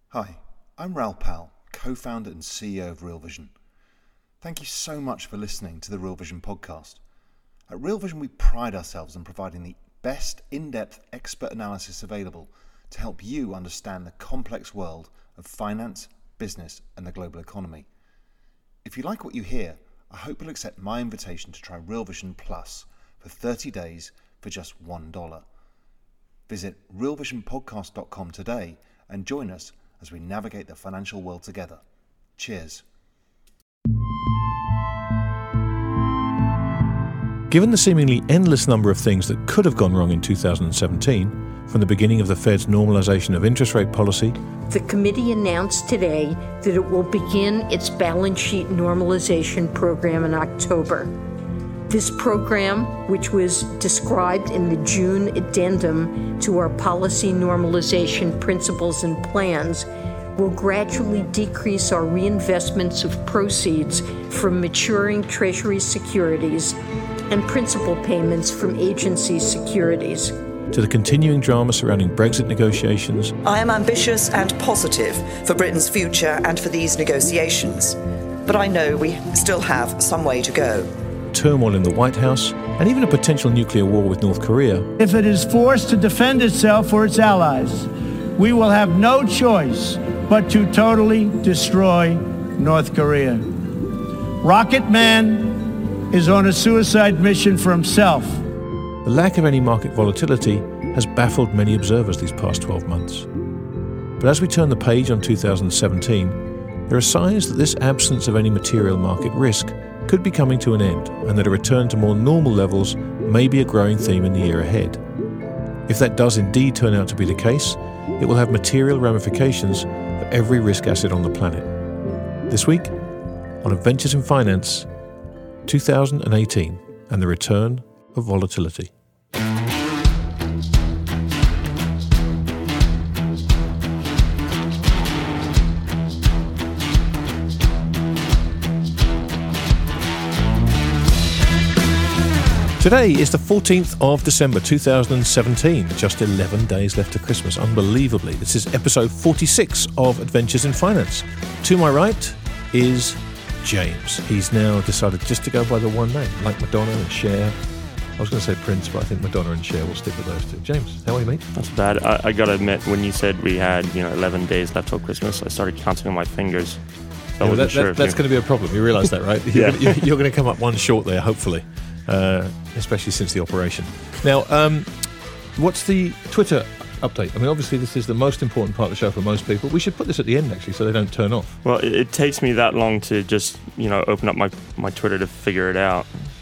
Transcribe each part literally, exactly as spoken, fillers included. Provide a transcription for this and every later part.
Hi, I'm Raoul Pal, co-founder and C E O of Real Vision. Thank you so much for listening to the Real Vision podcast. At Real Vision, we pride ourselves on providing the best in-depth expert analysis available to help you understand the complex world of finance, business, and the global economy. If you like what you hear, I hope you'll accept my invitation to try Real Vision Plus for thirty days for just one dollar. Visit real vision podcast dot com today and join us as we navigate the financial world together. Cheers. Given the seemingly endless number of things that could have gone wrong in two thousand seventeen, from the beginning of the Fed's normalization of interest rate policy, the committee announced today that it will begin its balance sheet normalization program in October. This program, which was described in the June addendum to our policy normalization principles and plans, will gradually decrease our reinvestments of proceeds from maturing Treasury securities and principal payments from agency securities. To the continuing drama surrounding Brexit negotiations. I am ambitious and positive for Britain's future and for these negotiations, but I know we still have some way to go. Turmoil in the White House, and even a potential nuclear war with North Korea. If it is forced to defend itself or its allies, we will have no choice but to totally destroy North Korea. Rocket Man is on a suicide mission for himself. The lack of any market volatility has baffled many observers these past twelve months. But as we turn the page on two thousand seventeen, there are signs that this absence of any material market risk could be coming to an end, and that a return to more normal levels may be a growing theme in the year ahead. If that does indeed turn out to be the case, it will have material ramifications for every risk asset on the planet. This week, on Adventures in Finance, two thousand eighteen, and the return of volatility. Today is the fourteenth of December two thousand seventeen, just eleven days left to Christmas, unbelievably. This is episode forty-six of Adventures in Finance. To my right is James. He's now decided just to go by the one name, like Madonna and Cher. I was going to say Prince, but I think Madonna and Cher will stick with those two. James, how are you, mate? That's bad. I, I got to admit, when you said we had, you know, eleven days left till Christmas, I started counting on my fingers. I yeah, wasn't that, sure that, that's you... going to be a problem. You realise that, right? Yeah. You're, you're going to come up one short there, hopefully. Uh, especially since the operation. Now, um, what's the Twitter update? I mean, obviously this is the most important part of the show for most people. We should put this at the end, actually, so they don't turn off. Well, it, it takes me that long to just, you know, open up my, my Twitter to figure it out.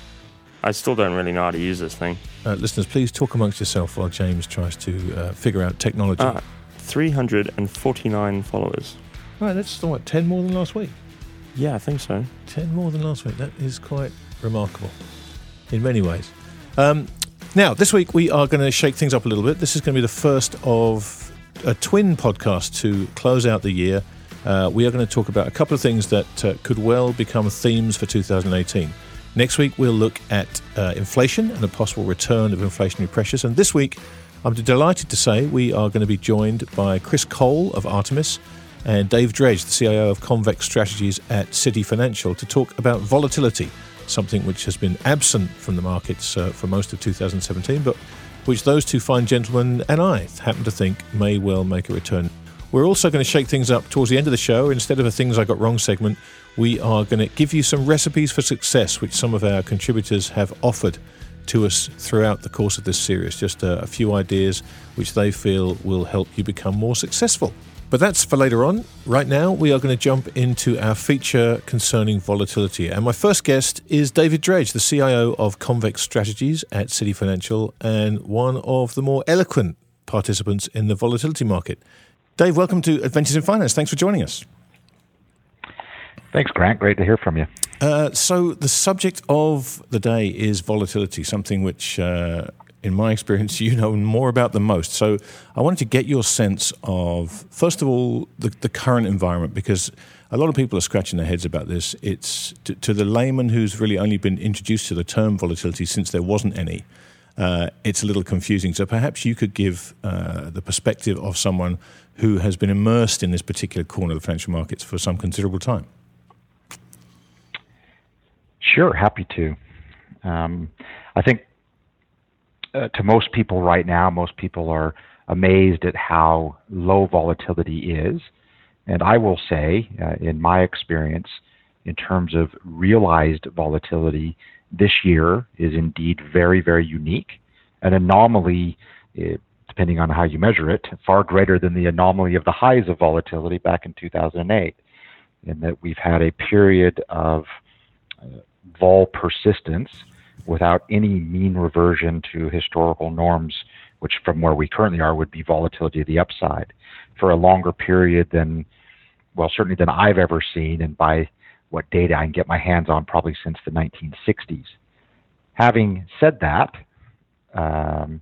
I still don't really know how to use this thing. Uh, listeners, please talk amongst yourself while James tries to uh, figure out technology. Uh, three hundred forty-nine followers. Right, that's what, ten more than last week? Yeah, I think so. ten more than last week. That is quite remarkable. In many ways. Um, now, this week we are going to shake things up a little bit. This is going to be the first of a twin podcast to close out the year. Uh, we are going to talk about a couple of things that uh, could well become themes for two thousand eighteen. Next week we'll look at uh, inflation and a possible return of inflationary pressures. And this week I'm delighted to say we are going to be joined by Chris Cole of Artemis and Dave Dredge, the C I O of Convex Strategies at Citi Financial, to talk about volatility, something which has been absent from the markets uh, for most of two thousand seventeen, but which those two fine gentlemen and I happen to think may well make a return. We're also going to shake things up towards the end of the show. Instead of a Things I Got Wrong segment, we are going to give you some recipes for success, which some of our contributors have offered to us throughout the course of this series. Just a, a few ideas which they feel will help you become more successful. But that's for later on. Right now, we are going to jump into our feature concerning volatility. And my first guest is David Dredge, the C I O of Convex Strategies at Citi Financial and one of the more eloquent participants in the volatility market. Dave, welcome to Adventures in Finance. Thanks for joining us. Thanks, Grant. Great to hear from you. Uh, so the subject of the day is volatility, something which... Uh, in my experience, you know more about than most. So I wanted to get your sense of, first of all, the, the current environment, because a lot of people are scratching their heads about this. It's to, to the layman who's really only been introduced to the term volatility since there wasn't any. uh, it's a little confusing. So perhaps you could give uh, the perspective of someone who has been immersed in this particular corner of the financial markets for some considerable time. Sure, happy to. Um, I think uh, to most people right now, most people are amazed at how low volatility is. And I will say, uh, in my experience, in terms of realized volatility, this year is indeed very, very unique. An anomaly, uh, depending on how you measure it, far greater than the anomaly of the highs of volatility back in two thousand eight, in that we've had a period of uh, vol persistence without any mean reversion to historical norms, which from where we currently are would be volatility to the upside, for a longer period than, well, certainly than I've ever seen, and by what data I can get my hands on, probably since the nineteen sixties. Having said that, um,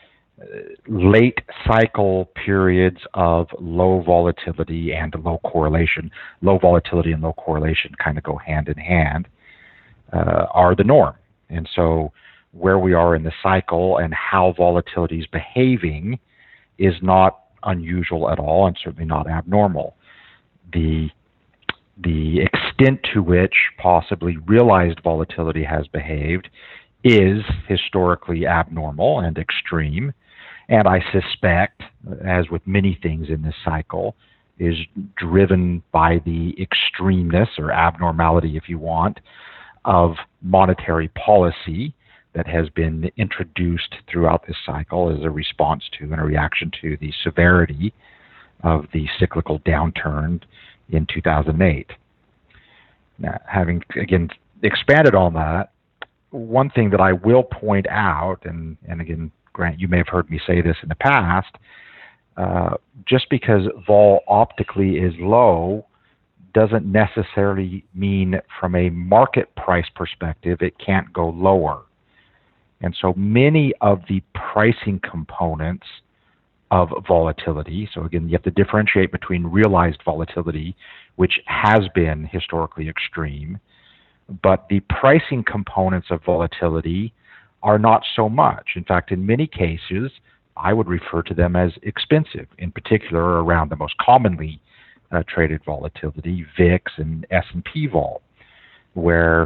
late cycle periods of low volatility and low correlation, low volatility and low correlation kind of go hand in hand, uh, are the norm. And so where we are in the cycle and how volatility is behaving is not unusual at all, and certainly not abnormal. The the extent to which possibly realized volatility has behaved is historically abnormal and extreme, and I suspect, as with many things in this cycle, is driven by the extremeness or abnormality, if you want, of monetary policy that has been introduced throughout this cycle as a response to and a reaction to the severity of the cyclical downturn in two thousand eight. Now, having, again, expanded on that, one thing that I will point out, and, and again, Grant, you may have heard me say this in the past, uh, just because vol optically is low doesn't necessarily mean from a market price perspective it can't go lower. And so many of the pricing components of volatility, so again, you have to differentiate between realized volatility, which has been historically extreme, but the pricing components of volatility are not so much. In fact, in many cases, I would refer to them as expensive, in particular around the most commonly uh, traded volatility, V I X and S and P vol, where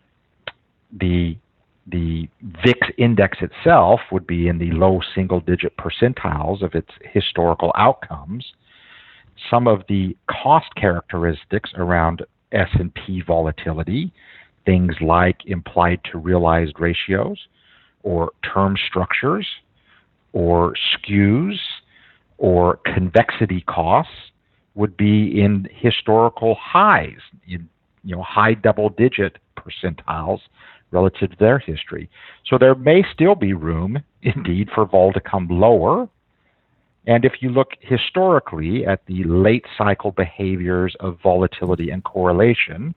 the The V I X index itself would be in the low single-digit percentiles of its historical outcomes. Some of the cost characteristics around S and P volatility, things like implied to realized ratios, or term structures, or skews, or convexity costs, would be in historical highs, in you know high double-digit percentiles relative to their history. So there may still be room, indeed, for vol to come lower. And if you look historically at the late cycle behaviors of volatility and correlation,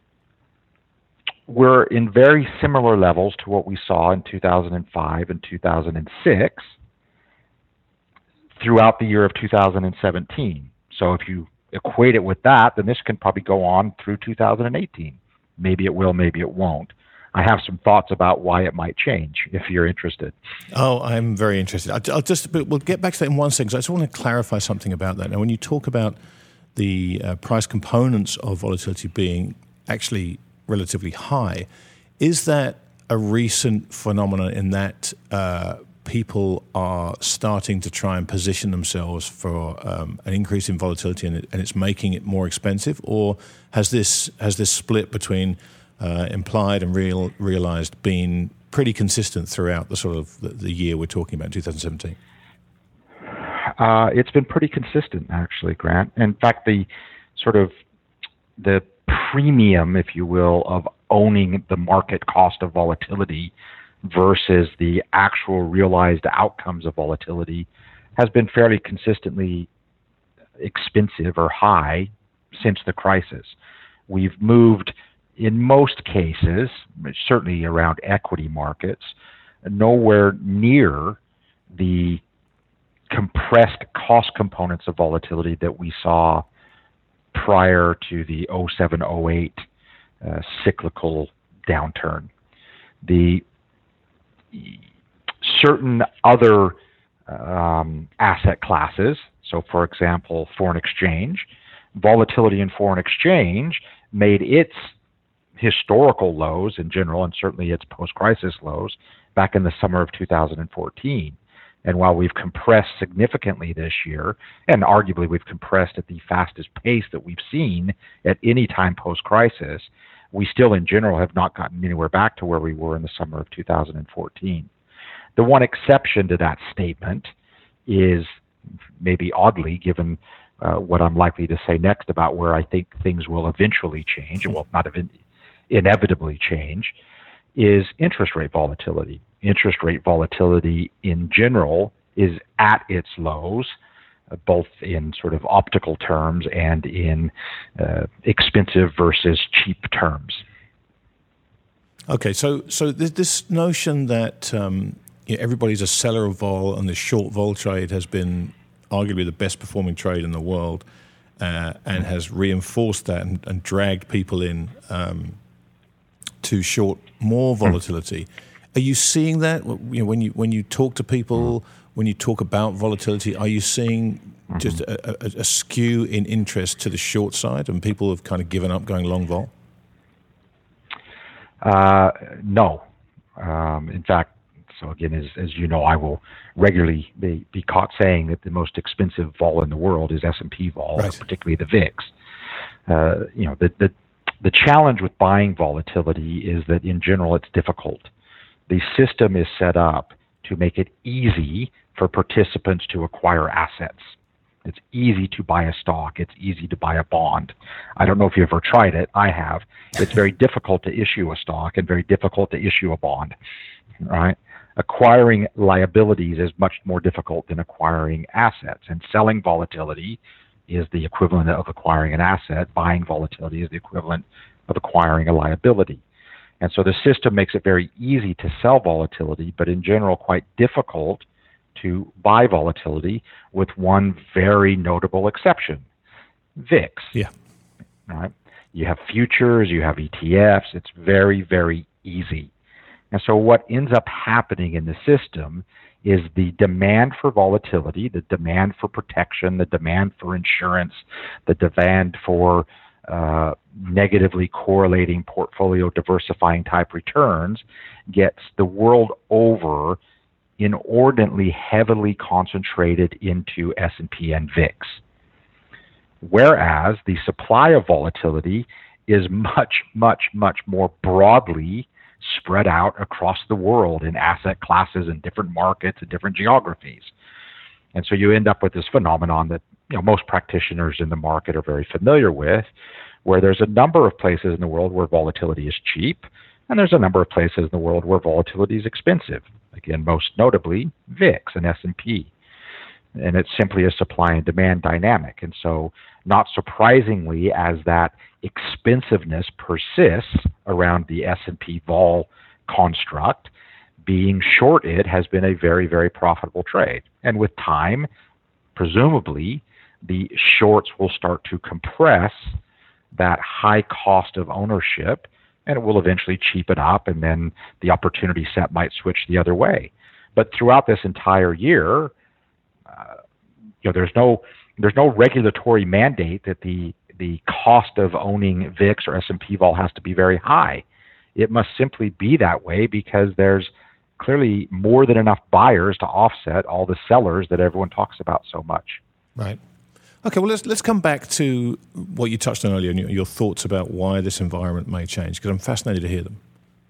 we're in very similar levels to what we saw in two thousand five and two thousand six throughout the year of two thousand seventeen. So if you equate it with that, then this can probably go on through two thousand eighteen. Maybe it will, maybe it won't. I have some thoughts about why it might change, if you're interested. Oh, I'm very interested. I'll, I'll just, but we'll get back to that in one second. I just want to clarify something about that. Now, when you talk about the uh, price components of volatility being actually relatively high, is that a recent phenomenon in that uh, people are starting to try and position themselves for um, an increase in volatility, and, it, and it's making it more expensive, or has this has this split between Uh, implied and real realized been pretty consistent throughout the sort of the, the year we're talking about, two thousand seventeen? Uh, it's been pretty consistent, actually, Grant. In fact, the sort of the premium, if you will, of owning the market cost of volatility versus the actual realized outcomes of volatility has been fairly consistently expensive or high since the crisis. We've moved, in most cases, certainly around equity markets, nowhere near the compressed cost components of volatility that we saw prior to the oh seven oh eight uh, cyclical downturn. The certain other um, asset classes, so for example, foreign exchange, volatility in foreign exchange made its historical lows in general, and certainly its post-crisis lows, back in the summer of two thousand fourteen. And while we've compressed significantly this year, and arguably we've compressed at the fastest pace that we've seen at any time post-crisis, we still in general have not gotten anywhere back to where we were in the summer of two thousand fourteen. The one exception to that statement is, maybe oddly, given uh, what I'm likely to say next about where I think things will eventually change, well, not even inevitably change, is interest rate volatility. Interest rate volatility in general is at its lows, uh, both in sort of optical terms and in uh, expensive versus cheap terms. Okay, so so this, this notion that um, you know, everybody's a seller of vol and the short vol trade has been arguably the best performing trade in the world, uh, and has reinforced that and, and dragged people in um, to short more volatility. Are you seeing that? You know, when you when you talk to people, when you talk about volatility, are you seeing just a, a, a skew in interest to the short side, and people have kind of given up going long vol? Uh, no. Um, in fact, so again, as, as you know, I will regularly be, be caught saying that the most expensive vol in the world is S and P vol, right, particularly the V I X. Uh, you know, the, the the challenge with buying volatility is that in general it's difficult. The system is set up to make it easy for participants to acquire assets. It's easy to buy a stock. It's easy to buy a bond. I don't know if you've ever tried it. I have. It's very difficult to issue a stock and very difficult to issue a bond, right? Acquiring liabilities is much more difficult than acquiring assets, and selling volatility is the equivalent of acquiring an asset. Buying volatility is the equivalent of acquiring a liability. And so the system makes it very easy to sell volatility, but in general quite difficult to buy volatility, with one very notable exception: V I X. Yeah. Right? You have futures, you have E T Fs. It's very, very easy. And so what ends up happening in the system is the demand for volatility, the demand for protection, the demand for insurance, the demand for uh, negatively correlating portfolio diversifying type returns gets the world over inordinately heavily concentrated into S and P and V I X. Whereas the supply of volatility is much, much, much more broadly spread out across the world in asset classes and different markets and different geographies. And so you end up with this phenomenon that, you know, most practitioners in the market are very familiar with, where there's a number of places in the world where volatility is cheap, and there's a number of places in the world where volatility is expensive. Again, most notably V I X and S and P. And it's simply a supply and demand dynamic. And so, not surprisingly, as that expensiveness persists around the S and P vol construct, being short it has been a very, very profitable trade. And with time, presumably, the shorts will start to compress that high cost of ownership, and it will eventually cheapen up, and then the opportunity set might switch the other way. But throughout this entire year, uh, you know, there's no there's no regulatory mandate that the the cost of owning V I X or S and P vol has to be very high. It must simply be that way because there's clearly more than enough buyers to offset all the sellers that everyone talks about so much. Right. Okay, well, let's let's come back to what you touched on earlier and your, your thoughts about why this environment may change, because I'm fascinated to hear them.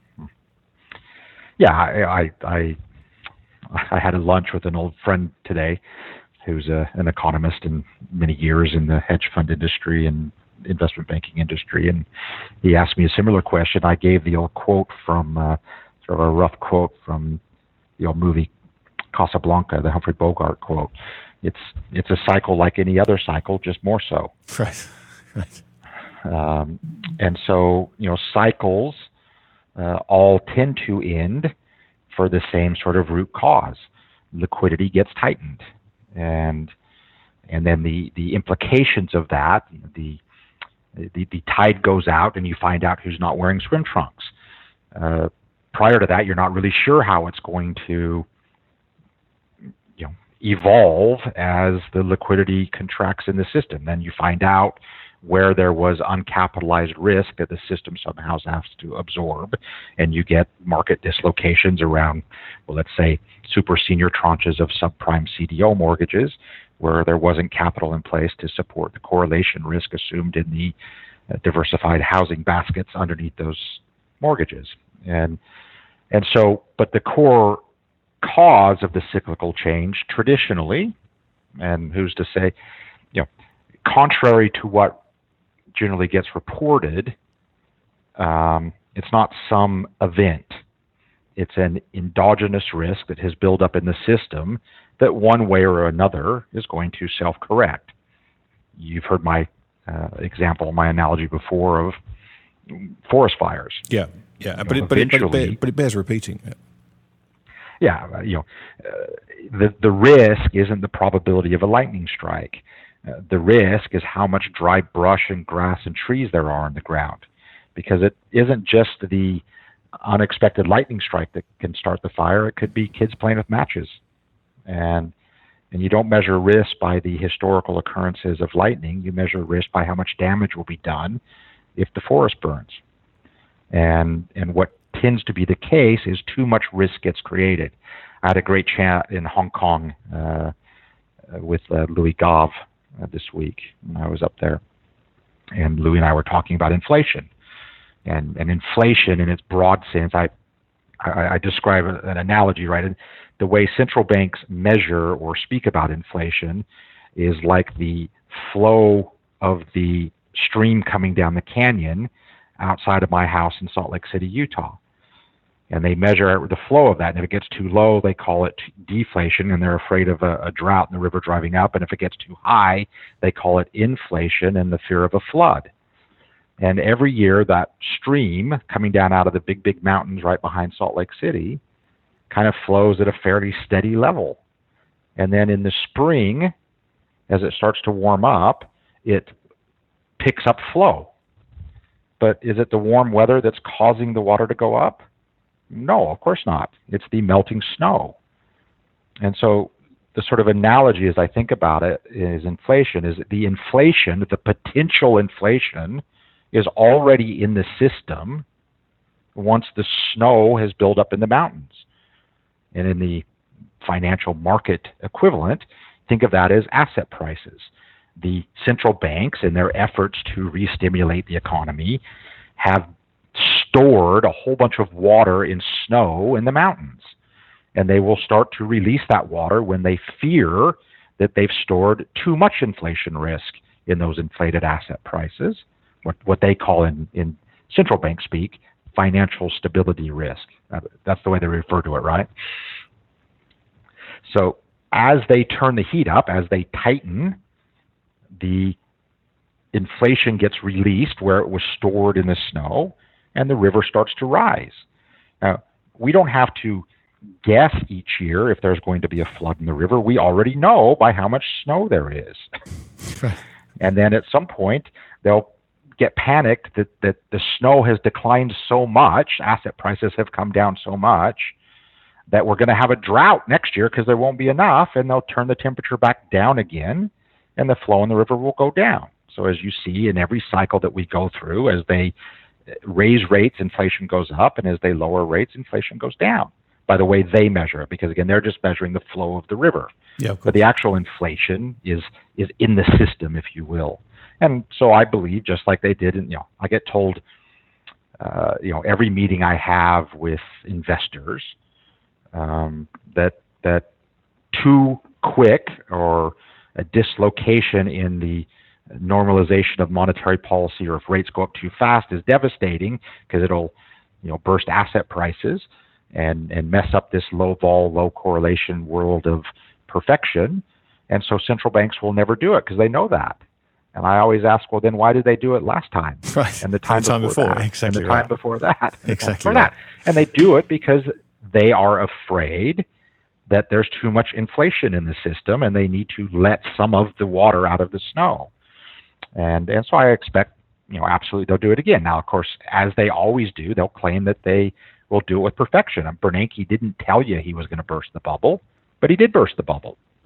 Yeah, I, I I I had a lunch with an old friend today who's a, an economist in many years in the hedge fund industry and investment banking industry, and he asked me a similar question. I gave the old quote from, uh, sort of a rough quote from the old movie Casablanca, the Humphrey Bogart quote. It's it's a cycle like any other cycle, just more so. Right, right. Um, and so, you know, cycles uh, all tend to end for the same sort of root cause. Liquidity gets tightened, and and then the, the implications of that, you know, the, the the tide goes out, and you find out who's not wearing swim trunks. Uh, prior to that, you're not really sure how it's going to evolve as the liquidity contracts in the system. Then you find out where there was uncapitalized risk that the system somehow has to absorb, and you get market dislocations around, well, let's say, super senior tranches of subprime C D O mortgages, where there wasn't capital in place to support the correlation risk assumed in the uh, diversified housing baskets underneath those mortgages. And and so, but the core cause of the cyclical change traditionally, and who's to say, you know, contrary to what generally gets reported, um, it's not some event. It's an endogenous risk that has built up in the system that one way or another is going to self-correct. You've heard my uh, example, my analogy before of forest fires. Yeah, yeah, You but, know, it, but, it, but, it, eventually- bear- but it bears repeating. Yeah. Yeah, uh, you know, uh, the the risk isn't the probability of a lightning strike. Uh, the risk is how much dry brush and grass and trees there are on the ground, because it isn't just the unexpected lightning strike that can start the fire. It could be kids playing with matches, and and you don't measure risk by the historical occurrences of lightning. You measure risk by how much damage will be done if the forest burns. And and what tends to be the case is too much risk gets created. I had a great chat in Hong Kong uh, with uh, Louis Gave uh, this week when I was up there. And Louis and I were talking about inflation. And, and inflation in its broad sense, I, I, I describe an analogy, right? And the way central banks measure or speak about inflation is like the flow of the stream coming down the canyon outside of my house in Salt Lake City, Utah. And they measure the flow of that. And if it gets too low, they call it deflation, and they're afraid of a, a drought in the river driving up. And if it gets too high, they call it inflation and the fear of a flood. And every year, that stream coming down out of the big, big mountains right behind Salt Lake City kind of flows at a fairly steady level. And then in the spring, as it starts to warm up, it picks up flow. But is it the warm weather that's causing the water to go up? No, of course not. It's the melting snow. And so the sort of analogy as I think about it is inflation, is that the inflation, the potential inflation, is already in the system once the snow has built up in the mountains. And in the financial market equivalent, think of that as asset prices. The central banks, in their efforts to re-stimulate the economy, have stored a whole bunch of water in snow in the mountains. And they will start to release that water when they fear that they've stored too much inflation risk in those inflated asset prices, what, what they call in, in central bank speak, financial stability risk. That's the way they refer to it, right? So as they turn the heat up, as they tighten, the inflation gets released where it was stored in the snow, and the river starts to rise. Now, we don't have to guess each year if there's going to be a flood in the river. We already know by how much snow there is. And then at some point, they'll get panicked that, that the snow has declined so much, asset prices have come down so much, that we're going to have a drought next year because there won't be enough, and they'll turn the temperature back down again, and the flow in the river will go down. So as you see in every cycle that we go through, as they raise rates, inflation goes up, and as they lower rates, inflation goes down, by the way they measure it, because again, they're just measuring the flow of the river. Yeah, but the actual inflation is is in the system, if you will. And so I believe, just like they did, and you know, I get told, uh, you know, every meeting I have with investors, um, that that too quick or a dislocation in the normalization of monetary policy, or if rates go up too fast, is devastating, because it'll, you know, burst asset prices and and mess up this low vol, low correlation world of perfection. And so central banks will never do it because they know that. And I always ask, well, then why did they do it last time? Right. And the time, the time before, before, that, exactly and the right. time before that, Exactly before right. that. And they do it because they are afraid that there's too much inflation in the system, and they need to let some of the water out of the snow. And and so I expect, you know, absolutely they'll do it again. Now, of course, as they always do, they'll claim that they will do it with perfection. And Bernanke didn't tell you he was going to burst the bubble, but he did burst the bubble.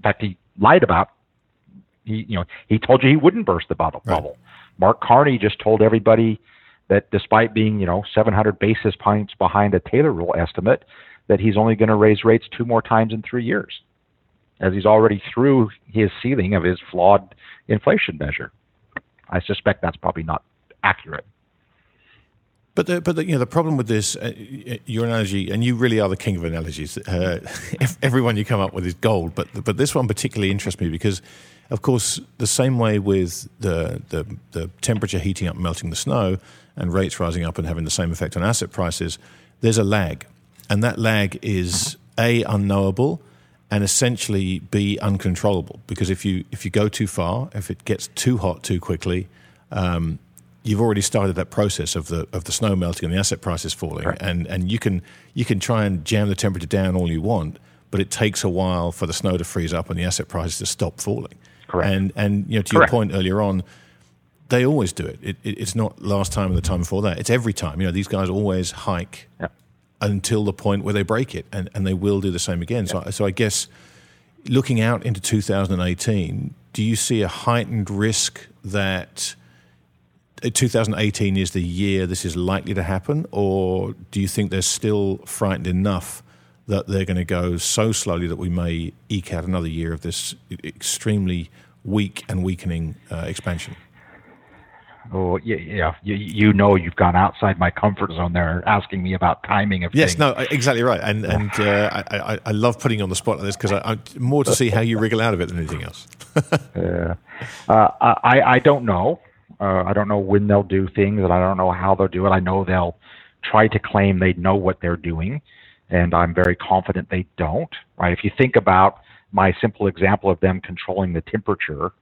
fact, he lied about. He, you know, he told you he wouldn't burst the bubble. Right. bubble. Mark Carney just told everybody that despite being, you know, seven hundred basis points behind a Taylor rule estimate, that he's only going to raise rates two more times in three years, as he's already through his ceiling of his flawed inflation measure. I suspect that's probably not accurate. But the, but the, you know the problem with this, uh, your analogy, and you really are the king of analogies. Uh, everyone you come up with is gold. But but this one particularly interests me because, of course, the same way with the the, the temperature heating up, melting the snow, and rates rising up and having the same effect on asset prices, there's a lag, and that lag is A, unknowable, and essentially B, uncontrollable. Because if you if you go too far, if it gets too hot too quickly. Um, You've already started that process of the of the snow melting and the asset prices falling, right. and and you can you can try and jam the temperature down all you want, but it takes a while for the snow to freeze up and the asset prices to stop falling. Correct. And and you know to Correct. your point earlier on, they always do it. It, it. It's not last time and the time before that. It's every time. You know these guys always hike yeah. until the point where they break it, and, and they will do the same again. Yeah. So so I guess looking out into two thousand eighteen, do you see a heightened risk that two thousand eighteen is the year this is likely to happen, or do you think they're still frightened enough that they're going to go so slowly that we may eke out another year of this extremely weak and weakening uh, expansion? Oh, yeah, yeah. You, you know you've gone outside my comfort zone there, asking me about timing of yes, things. Yes, no, exactly right. And and uh, I, I, I love putting you on the spot like this because I, I more to see how you wriggle out of it than anything else. uh, uh, I, I don't know. Uh, I don't know when they'll do things, and I don't know how they'll do it. I know they'll try to claim they know what they're doing, and I'm very confident they don't. Right? If you think about my simple example of them controlling the temperature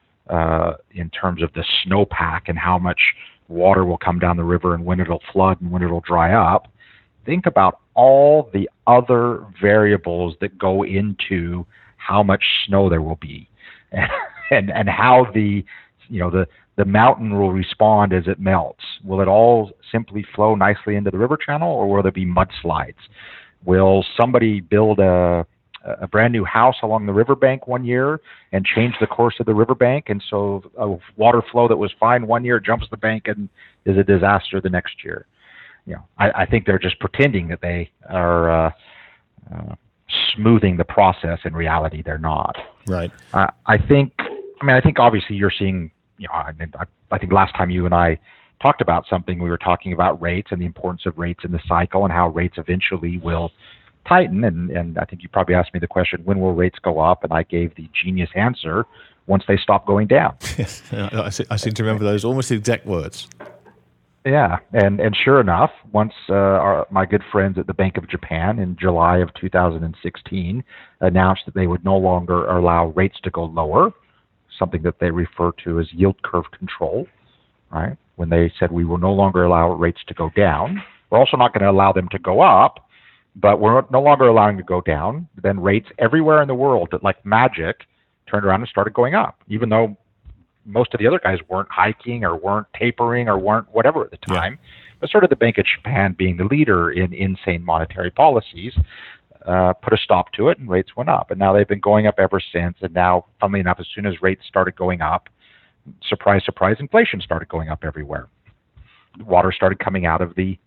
uh, in terms of the snowpack and how much water will come down the river and when it'll flood and when it'll dry up, think about all the other variables that go into how much snow there will be, and and, and how the you know the the mountain will respond as it melts. Will it all simply flow nicely into the river channel, or will there be mudslides? Will somebody build a, a brand new house along the riverbank one year and change the course of the riverbank, and so a water flow that was fine one year jumps the bank and is a disaster the next year? You know, I, I think they're just pretending that they are uh, uh, smoothing the process. In reality, they're not. Right. Uh, I think. I mean, I think obviously you're seeing. You know, I, mean, I, I think last time you and I talked about something, we were talking about rates and the importance of rates in the cycle and how rates eventually will tighten. And, and I think you probably asked me the question, when will rates go up? And I gave the genius answer, once they stop going down. Yes, I, I seem to remember those almost the exact words. Yeah, and, and sure enough, once uh, our, my good friends at the Bank of Japan in July of two thousand sixteen announced that they would no longer allow rates to go lower, something that they refer to as yield curve control, right? When they said we will no longer allow rates to go down, we're also not going to allow them to go up, but we're no longer allowing to go down. Then rates everywhere in the world, that like magic, turned around and started going up, even though most of the other guys weren't hiking or weren't tapering or weren't whatever at the time. Yeah. But sort of the Bank of Japan being the leader in insane monetary policies, Uh, put a stop to it, and rates went up. And now they've been going up ever since. And now, funnily enough, as soon as rates started going up, surprise, surprise, inflation started going up everywhere. Water started coming out of the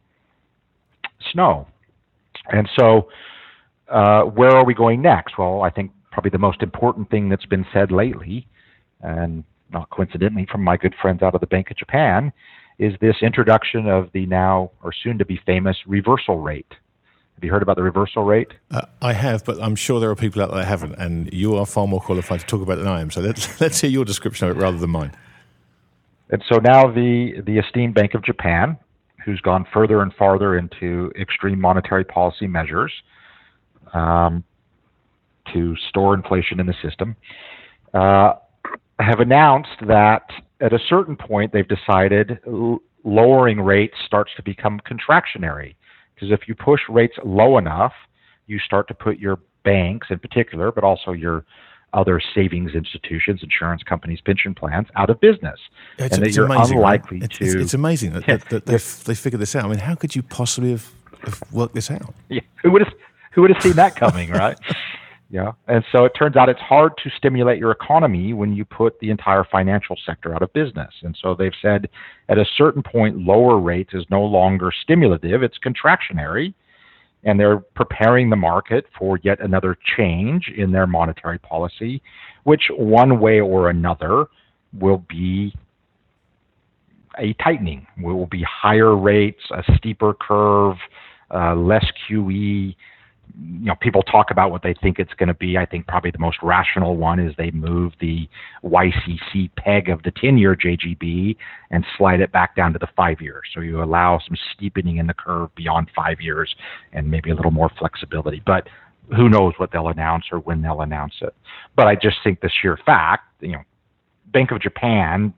snow. And so uh, where are we going next? Well, I think probably the most important thing that's been said lately, and not coincidentally from my good friends out of the Bank of Japan, is this introduction of the now, or soon to be famous, reversal rate. Have you heard about the reversal rate? Uh, I have, but I'm sure there are people out there that haven't, and you are far more qualified to talk about it than I am. So let's let's hear your description of it rather than mine. And so now the the esteemed Bank of Japan, who's gone further and farther into extreme monetary policy measures um, to store inflation in the system, uh, have announced that at a certain point they've decided l- lowering rates starts to become contractionary. Because if you push rates low enough, you start to put your banks in particular, but also your other savings institutions, insurance companies, pension plans out of business. It's, and that it's you're amazing, unlikely right? it's, to... It's, it's amazing that, that, that they've, they figured this out. I mean, how could you possibly have, have worked this out? Yeah, who would have, who would have seen that coming, right? Yeah. And so it turns out it's hard to stimulate your economy when you put the entire financial sector out of business. And so they've said at a certain point, lower rates is no longer stimulative, it's contractionary. And they're preparing the market for yet another change in their monetary policy, which one way or another will be a tightening. Will be higher rates, a steeper curve, uh, less Q E. You know, people talk about what they think it's going to be. I think probably the most rational one is they move the Y C C peg of the ten-year J G B and slide it back down to the five years. So you allow some steepening in the curve beyond five years and maybe a little more flexibility. But who knows what they'll announce or when they'll announce it. But I just think the sheer fact, you know, Bank of Japan,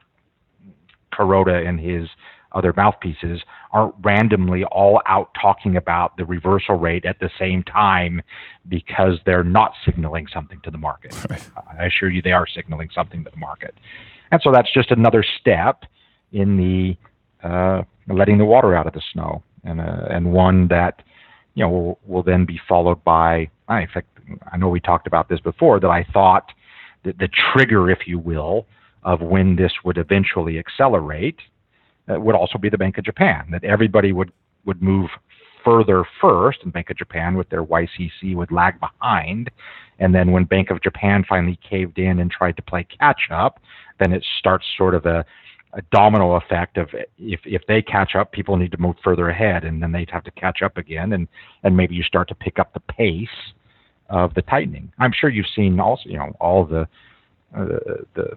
Kuroda and his other mouthpieces aren't randomly all out talking about the reversal rate at the same time because they're not signaling something to the market. Right. I assure you they are signaling something to the market. And so that's just another step in the uh, letting the water out of the snow, and uh, and one that, you know, will, will then be followed by, I, in fact, I know we talked about this before, that I thought that the trigger, if you will, of when this would eventually accelerate uh, would also be the Bank of Japan, that everybody would, would move further first, and Bank of Japan with their Y C C would lag behind. And then when Bank of Japan finally caved in and tried to play catch up, then it starts sort of a, a domino effect of if, if they catch up, people need to move further ahead, and then they'd have to catch up again. And, and maybe you start to pick up the pace of the tightening. I'm sure you've seen also, you know, all the, uh, the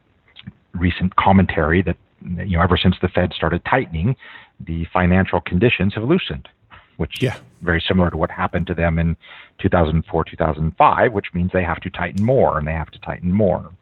recent commentary that, you know, ever since the Fed started tightening, the financial conditions have loosened, which yeah. is very similar to what happened to them in two thousand four, two thousand five, which means they have to tighten more, and they have to tighten more.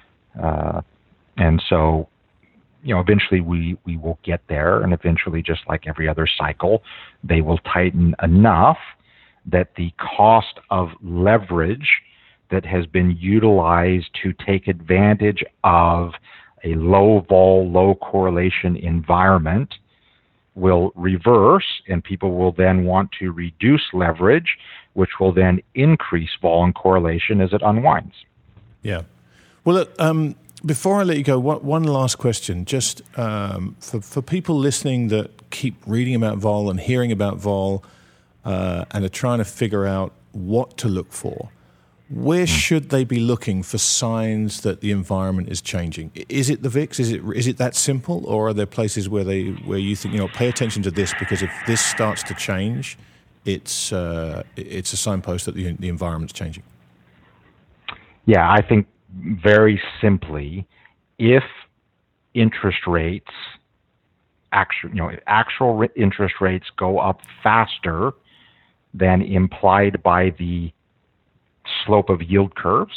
Uh, and so, you know, eventually we, we will get there, and eventually, just like every other cycle, they will tighten enough that the cost of leverage that has been utilized to take advantage of a low vol, low correlation environment will reverse, and people will then want to reduce leverage, which will then increase vol and correlation as it unwinds. Yeah. Well, look, um, before I let you go, one, one last question, just um, for, for people listening that keep reading about vol and hearing about vol uh, and are trying to figure out what to look for. Where should they be looking for signs that the environment is changing? Is it the V I X? Is it is it that simple, or are there places where they where you think, you know, pay attention to this, because if this starts to change, it's uh, it's a signpost that the the environment's changing? Yeah, I think very simply, if interest rates, actual you know, actual interest rates go up faster than implied by the slope of yield curves,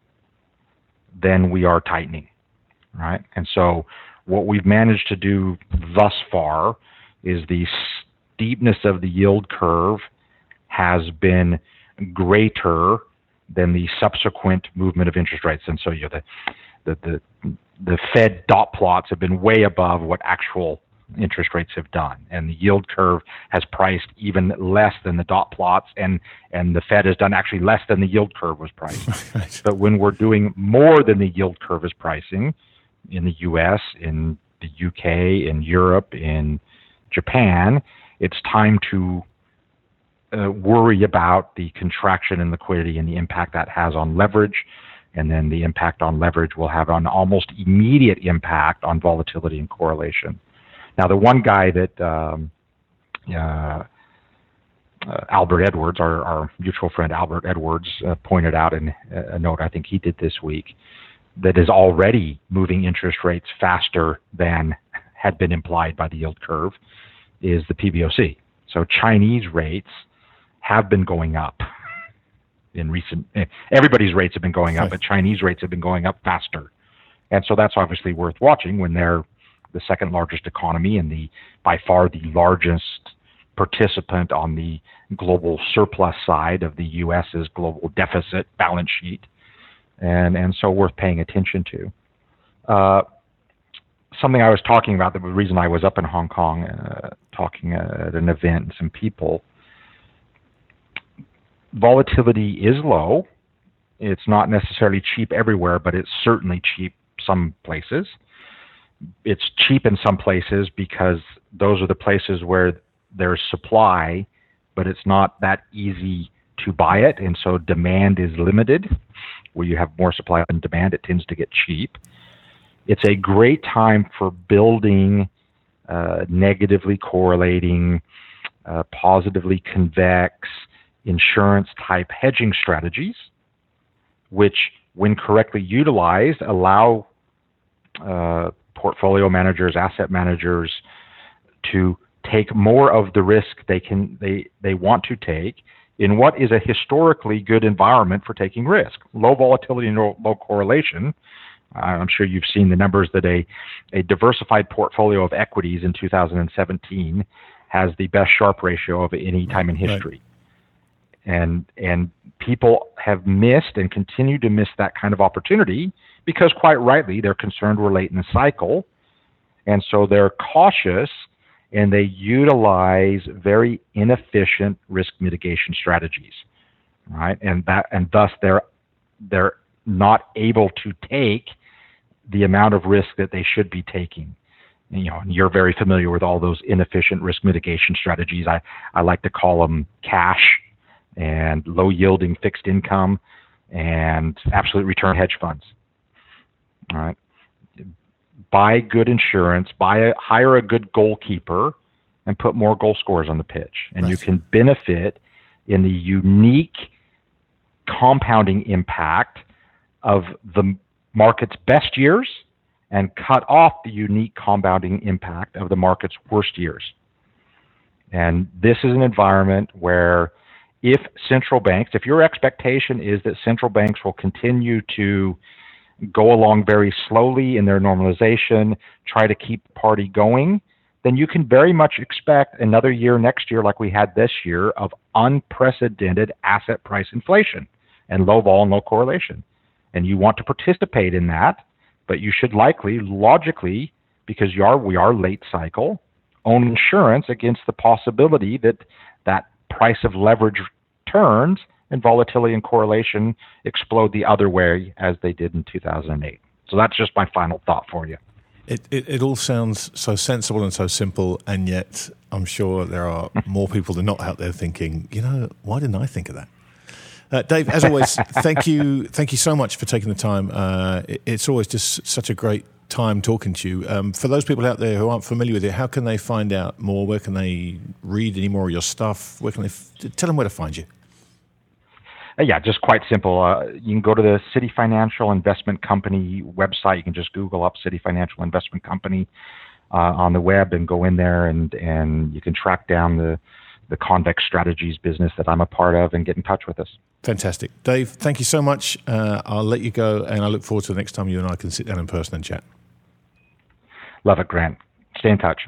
then we are tightening, right? And so what we've managed to do thus far is the steepness of the yield curve has been greater than the subsequent movement of interest rates. And so, you know, the, the, the, the Fed dot plots have been way above what actual interest rates have done, and the yield curve has priced even less than the dot plots, and and the Fed has done actually less than the yield curve was pricing. Right. But when we're doing more than the yield curve is pricing in the U S, in the U K, in Europe, in Japan, it's time to uh, worry about the contraction in liquidity and the impact that has on leverage, and then the impact on leverage will have an almost immediate impact on volatility and correlation. Now, the one guy that um, uh, uh, Albert Edwards, our, our mutual friend Albert Edwards, uh, pointed out in a note I think he did this week, that is already moving interest rates faster than had been implied by the yield curve, is the P B O C. So Chinese rates have been going up in recent, everybody's rates have been going up, but Chinese rates have been going up faster. And so that's obviously worth watching when they're the second largest economy and the by far the largest participant on the global surplus side of the U S's global deficit balance sheet, and and so worth paying attention to. Uh, something I was talking about, the reason I was up in Hong Kong uh, talking at an event, some people, volatility is low. It's not necessarily cheap everywhere, but it's certainly cheap some places. It's cheap in some places because those are the places where there's supply, but it's not that easy to buy it, and so demand is limited. Where you have more supply than demand, it tends to get cheap. It's a great time for building uh, negatively correlating, uh, positively convex insurance-type hedging strategies, which, when correctly utilized, allow uh, portfolio managers, asset managers to take more of the risk they can they they want to take in what is a historically good environment for taking risk. Low volatility and low correlation. I'm sure you've seen the numbers that a, a diversified portfolio of equities in two thousand seventeen has the best Sharpe ratio of any time in history. Right. And and people have missed and continue to miss that kind of opportunity because, quite rightly, they're concerned we're late in the cycle. And so they're cautious, and they utilize very inefficient risk mitigation strategies, right? And that, and thus they're they're not able to take the amount of risk that they should be taking. And, you know, and you're very familiar with all those inefficient risk mitigation strategies. I, I like to call them cash and low yielding fixed income and absolute return hedge funds. All right. Buy good insurance, buy a, hire a good goalkeeper, and put more goal scorers on the pitch. And nice. You can benefit in the unique compounding impact of the market's best years and cut off the unique compounding impact of the market's worst years. And this is an environment where if central banks, if your expectation is that central banks will continue to go along very slowly in their normalization, try to keep the party going, then you can very much expect another year next year like we had this year of unprecedented asset price inflation and low vol and low correlation. And you want to participate in that, but you should likely, logically, because you are, we are late cycle, own insurance against the possibility that that price of leverage turns and volatility and correlation explode the other way as they did in two thousand eight. So that's just my final thought for you. It, it it all sounds so sensible and so simple, and yet I'm sure there are more people than not out there thinking, you know, why didn't I think of that? Uh, Dave, as always, thank you thank you so much for taking the time. Uh, it, it's always just such a great time talking to you. Um, for those people out there who aren't familiar with it, how can they find out more? Where can they read any more of your stuff? Where can they f- tell them where to find you? Uh, yeah, just quite simple. Uh, you can go to the Citi Financial Investment Company website. You can just Google up Citi Financial Investment Company uh, on the web and go in there, and, and you can track down the, the Convex Strategies business that I'm a part of and get in touch with us. Fantastic. Dave, thank you so much. Uh, I'll let you go, and I look forward to the next time you and I can sit down in person and chat. Love it, Grant. Stay in touch.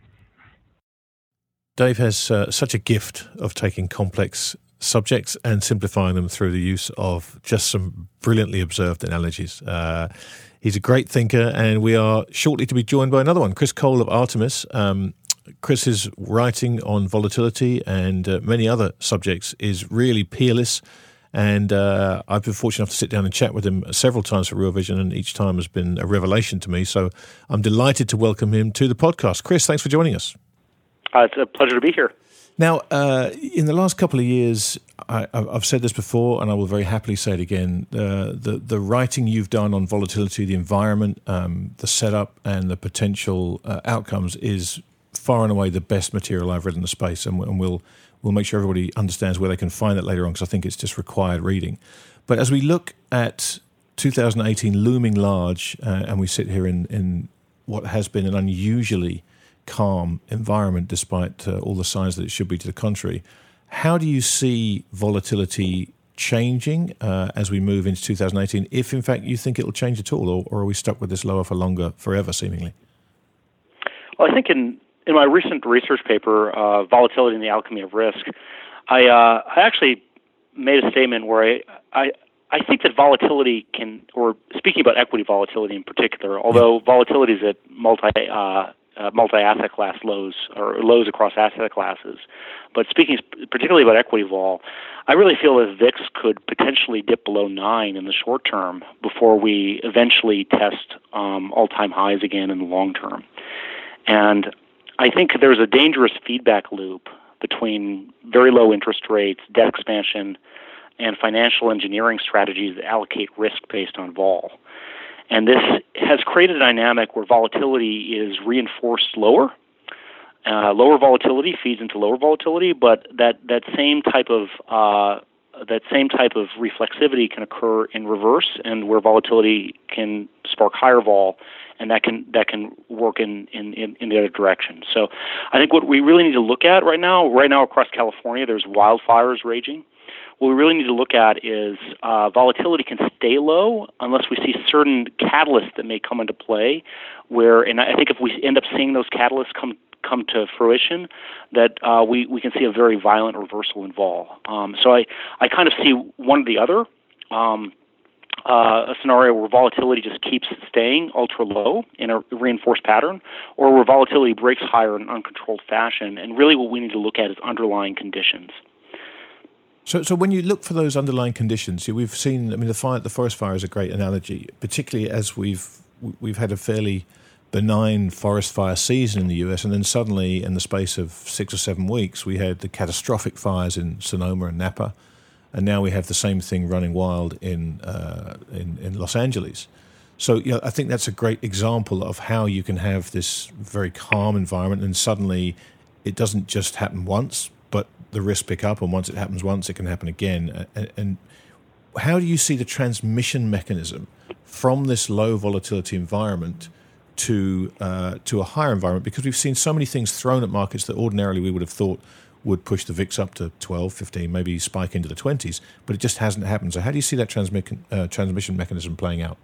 Dave has uh, such a gift of taking complex subjects and simplifying them through the use of just some brilliantly observed analogies. Uh, he's a great thinker, and we are shortly to be joined by another one, Chris Cole of Artemis. Um, Chris's writing on volatility and uh, many other subjects is really peerless, and uh, I've been fortunate enough to sit down and chat with him several times for Real Vision, and each time has been a revelation to me, so I'm delighted to welcome him to the podcast. Chris, thanks for joining us. Uh, it's a pleasure to be here. Now, uh, in the last couple of years, I, I've said this before, and I will very happily say it again, uh, the, the writing you've done on volatility, the environment, um, the setup, and the potential uh, outcomes is far and away the best material I've read in the space, and, and we'll we'll make sure everybody understands where they can find it later on, because I think it's just required reading. But as we look at two thousand eighteen looming large, uh, and we sit here in, in what has been an unusually calm environment despite uh, all the signs that it should be to the contrary, how do you see volatility changing uh, as we move into two thousand eighteen, if in fact you think it'll change at all, or, or are we stuck with this lower for longer forever, seemingly? Well, I think in, in my recent research paper, uh, Volatility and the Alchemy of Risk, I uh, I actually made a statement where I, I I think that volatility can, or speaking about equity volatility in particular, although volatility is a multi uh, uh, multi-asset class lows or lows across asset classes. But speaking particularly about equity vol, I really feel that V I X could potentially dip below nine in the short term before we eventually test um, all-time highs again in the long term. And I think there's a dangerous feedback loop between very low interest rates, debt expansion, and financial engineering strategies that allocate risk based on vol. And this has created a dynamic where volatility is reinforced lower. Uh, lower volatility feeds into lower volatility, but that, that same type of uh, that same type of reflexivity can occur in reverse, and where volatility can spark higher vol, and that can that can work in, in, in, in the other direction. So I think what we really need to look at right now, right now across California, there's wildfires raging. What we really need to look at is uh, volatility can stay low unless we see certain catalysts that may come into play. Where, and I think if we end up seeing those catalysts come come to fruition, that uh, we we can see a very violent reversal in vol. Um, so I I kind of see one or the other. Um, uh, a scenario where volatility just keeps staying ultra low in a reinforced pattern, or where volatility breaks higher in an uncontrolled fashion. And really, what we need to look at is underlying conditions. So, so when you look for those underlying conditions, we've seen. I mean, the fire, the forest fire is a great analogy, particularly as we've we've had a fairly benign forest fire season in the U S, and then suddenly, in the space of six or seven weeks, we had the catastrophic fires in Sonoma and Napa, and now we have the same thing running wild in uh, in, in Los Angeles. So, you know, I think that's a great example of how you can have this very calm environment, and suddenly it doesn't just happen once, but the risks pick up, and once it happens once, it can happen again. And, and how do you see the transmission mechanism from this low volatility environment to uh, to a higher environment? Because we've seen so many things thrown at markets that ordinarily we would have thought would push the V I X up to twelve, fifteen, maybe spike into the twenties, but it just hasn't happened. So how do you see that transmit, uh, transmission mechanism playing out?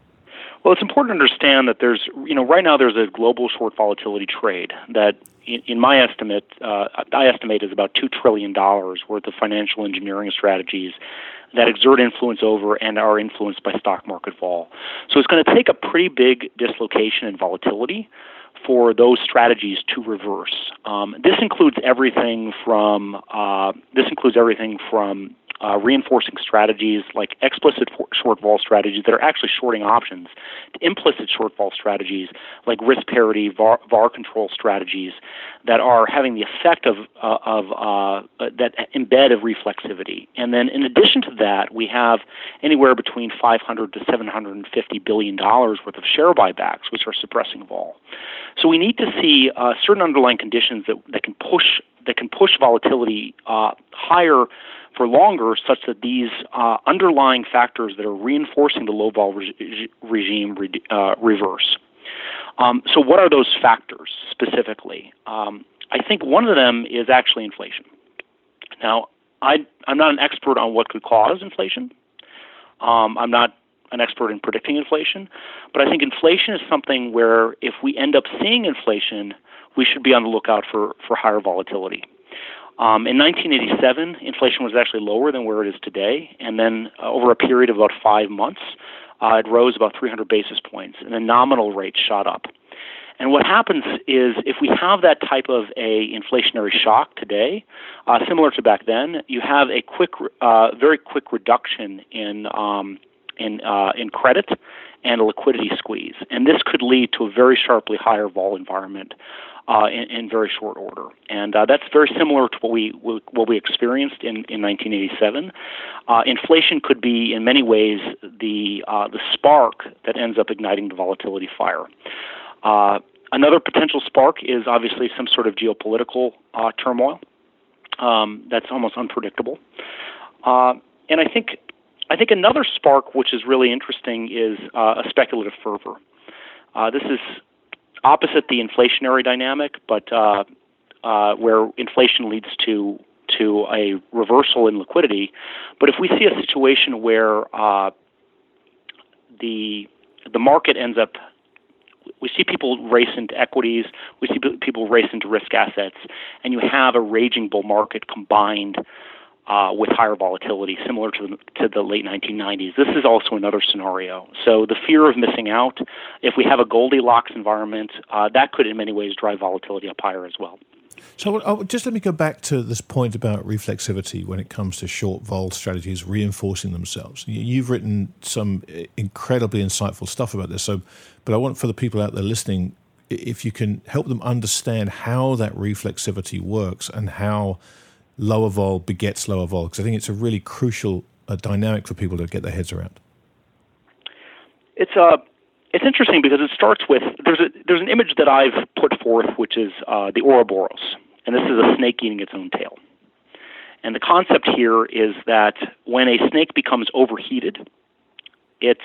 Well, it's important to understand that there's, you know, right now there's a global short volatility trade that, in, in my estimate, uh, I estimate is about two trillion dollars worth of financial engineering strategies that exert influence over and are influenced by stock market vol. So it's going to take a pretty big dislocation in volatility for those strategies to reverse. Um, this includes everything from uh, this includes everything from Uh, reinforcing strategies like explicit for- short vol strategies that are actually shorting options, to implicit short vol strategies like risk parity, V A R, V A R control strategies that are having the effect of uh, of uh, that embed of reflexivity. And then in addition to that, we have anywhere between five hundred to seven hundred fifty billion dollars worth of share buybacks, which are suppressing vol. So we need to see uh, certain underlying conditions that that can push that can push volatility uh, higher for longer, such that these uh, underlying factors that are reinforcing the low vol re- regime re- uh, reverse. Um, so what are those factors specifically? Um, I think one of them is actually inflation. Now, I, I'm not an expert on what could cause inflation. Um, I'm not an expert in predicting inflation, but I think inflation is something where if we end up seeing inflation, we should be on the lookout for, for higher volatility. Um, in nineteen eighty-seven, inflation was actually lower than where it is today, and then uh, over a period of about five months, uh, it rose about three hundred basis points, and the nominal rate shot up. And what happens is, if we have that type of a inflationary shock today, uh, similar to back then, you have a quick, uh, very quick reduction in um, in uh, in credit and a liquidity squeeze, and this could lead to a very sharply higher vol environment Uh, in, in very short order, and uh, that's very similar to what we what we experienced in, in nineteen eighty-seven. Uh, inflation could be, in many ways, the uh, the spark that ends up igniting the volatility fire. Uh, another potential spark is obviously some sort of geopolitical uh, turmoil um, that's almost unpredictable, uh, and I think I think another spark which is really interesting is uh, a speculative fervor. Uh, this is opposite the inflationary dynamic, but uh, uh, where inflation leads to to a reversal in liquidity. But if we see a situation where uh, the the market ends up, we see people race into equities, we see people race into risk assets, and you have a raging bull market combined uh, with higher volatility, similar to the, to the late nineteen nineties. This is also another scenario. So the fear of missing out, if we have a Goldilocks environment, uh, that could in many ways drive volatility up higher as well. So uh, just let me go back to this point about reflexivity when it comes to short vol strategies reinforcing themselves. You've written some incredibly insightful stuff about this. So, but I want for the people out there listening, if you can help them understand how that reflexivity works and how lower vol begets lower vol, because I think it's a really crucial uh, dynamic for people to get their heads around. It's a. Uh, It's interesting because it starts with, there's a there's an image that I've put forth, which is uh, the Ouroboros, and this is a snake eating its own tail. And the concept here is that when a snake becomes overheated, it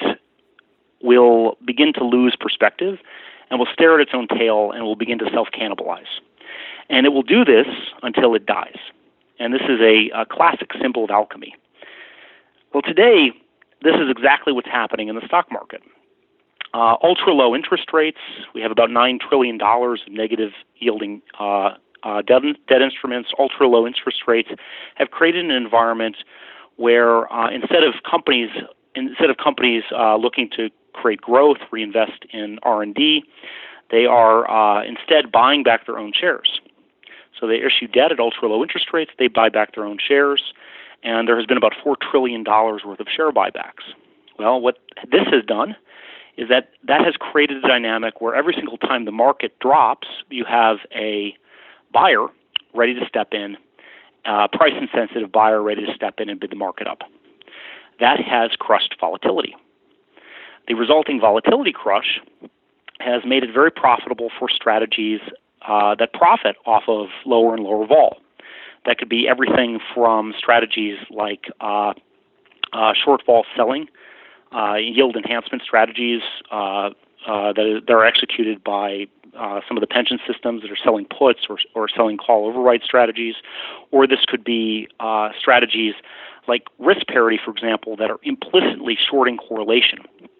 will begin to lose perspective and will stare at its own tail and will begin to self-cannibalize. And it will do this until it dies. And this is a, a classic symbol of alchemy. Well, today, this is exactly what's happening in the stock market. Uh, ultra-low interest rates, we have about nine trillion dollars of negative yielding uh, uh, debt, debt instruments. Ultra-low interest rates have created an environment where uh, instead of companies instead of companies uh, looking to create growth, reinvest in R and D, they are uh, instead buying back their own shares. So they issue debt at ultra-low interest rates, they buy back their own shares, and there has been about four trillion dollars worth of share buybacks. Well, what this has done is that that has created a dynamic where every single time the market drops, you have a buyer ready to step in, a price-insensitive buyer ready to step in and bid the market up. That has crushed volatility. The resulting volatility crush has made it very profitable for strategies uh, that profit off of lower and lower vol. That could be everything from strategies like uh, uh, short vol selling, Uh, yield enhancement strategies uh, uh, that, are, that are executed by uh, some of the pension systems that are selling puts or, or selling call override strategies, or this could be uh, strategies like risk parity, for example, that are implicitly shorting correlation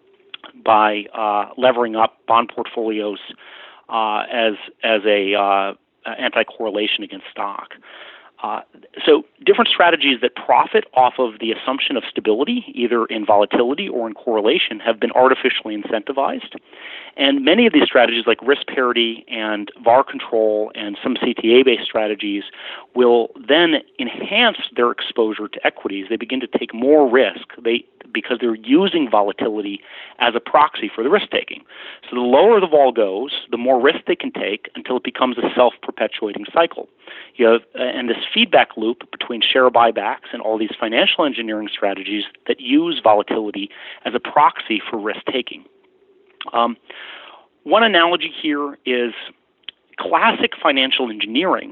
by uh, levering up bond portfolios uh, as as a uh, anti-correlation against stock. Uh, so different strategies that profit off of the assumption of stability, either in volatility or in correlation, have been artificially incentivized. And many of these strategies like risk parity and V A R control and some C T A-based strategies will then enhance their exposure to equities. They begin to take more risk they, because they're using volatility as a proxy for the risk-taking. So the lower the vol goes, the more risk they can take until it becomes a self-perpetuating cycle. You have, and this feedback loop between share buybacks and all these financial engineering strategies that use volatility as a proxy for risk-taking. Um, one analogy here is classic financial engineering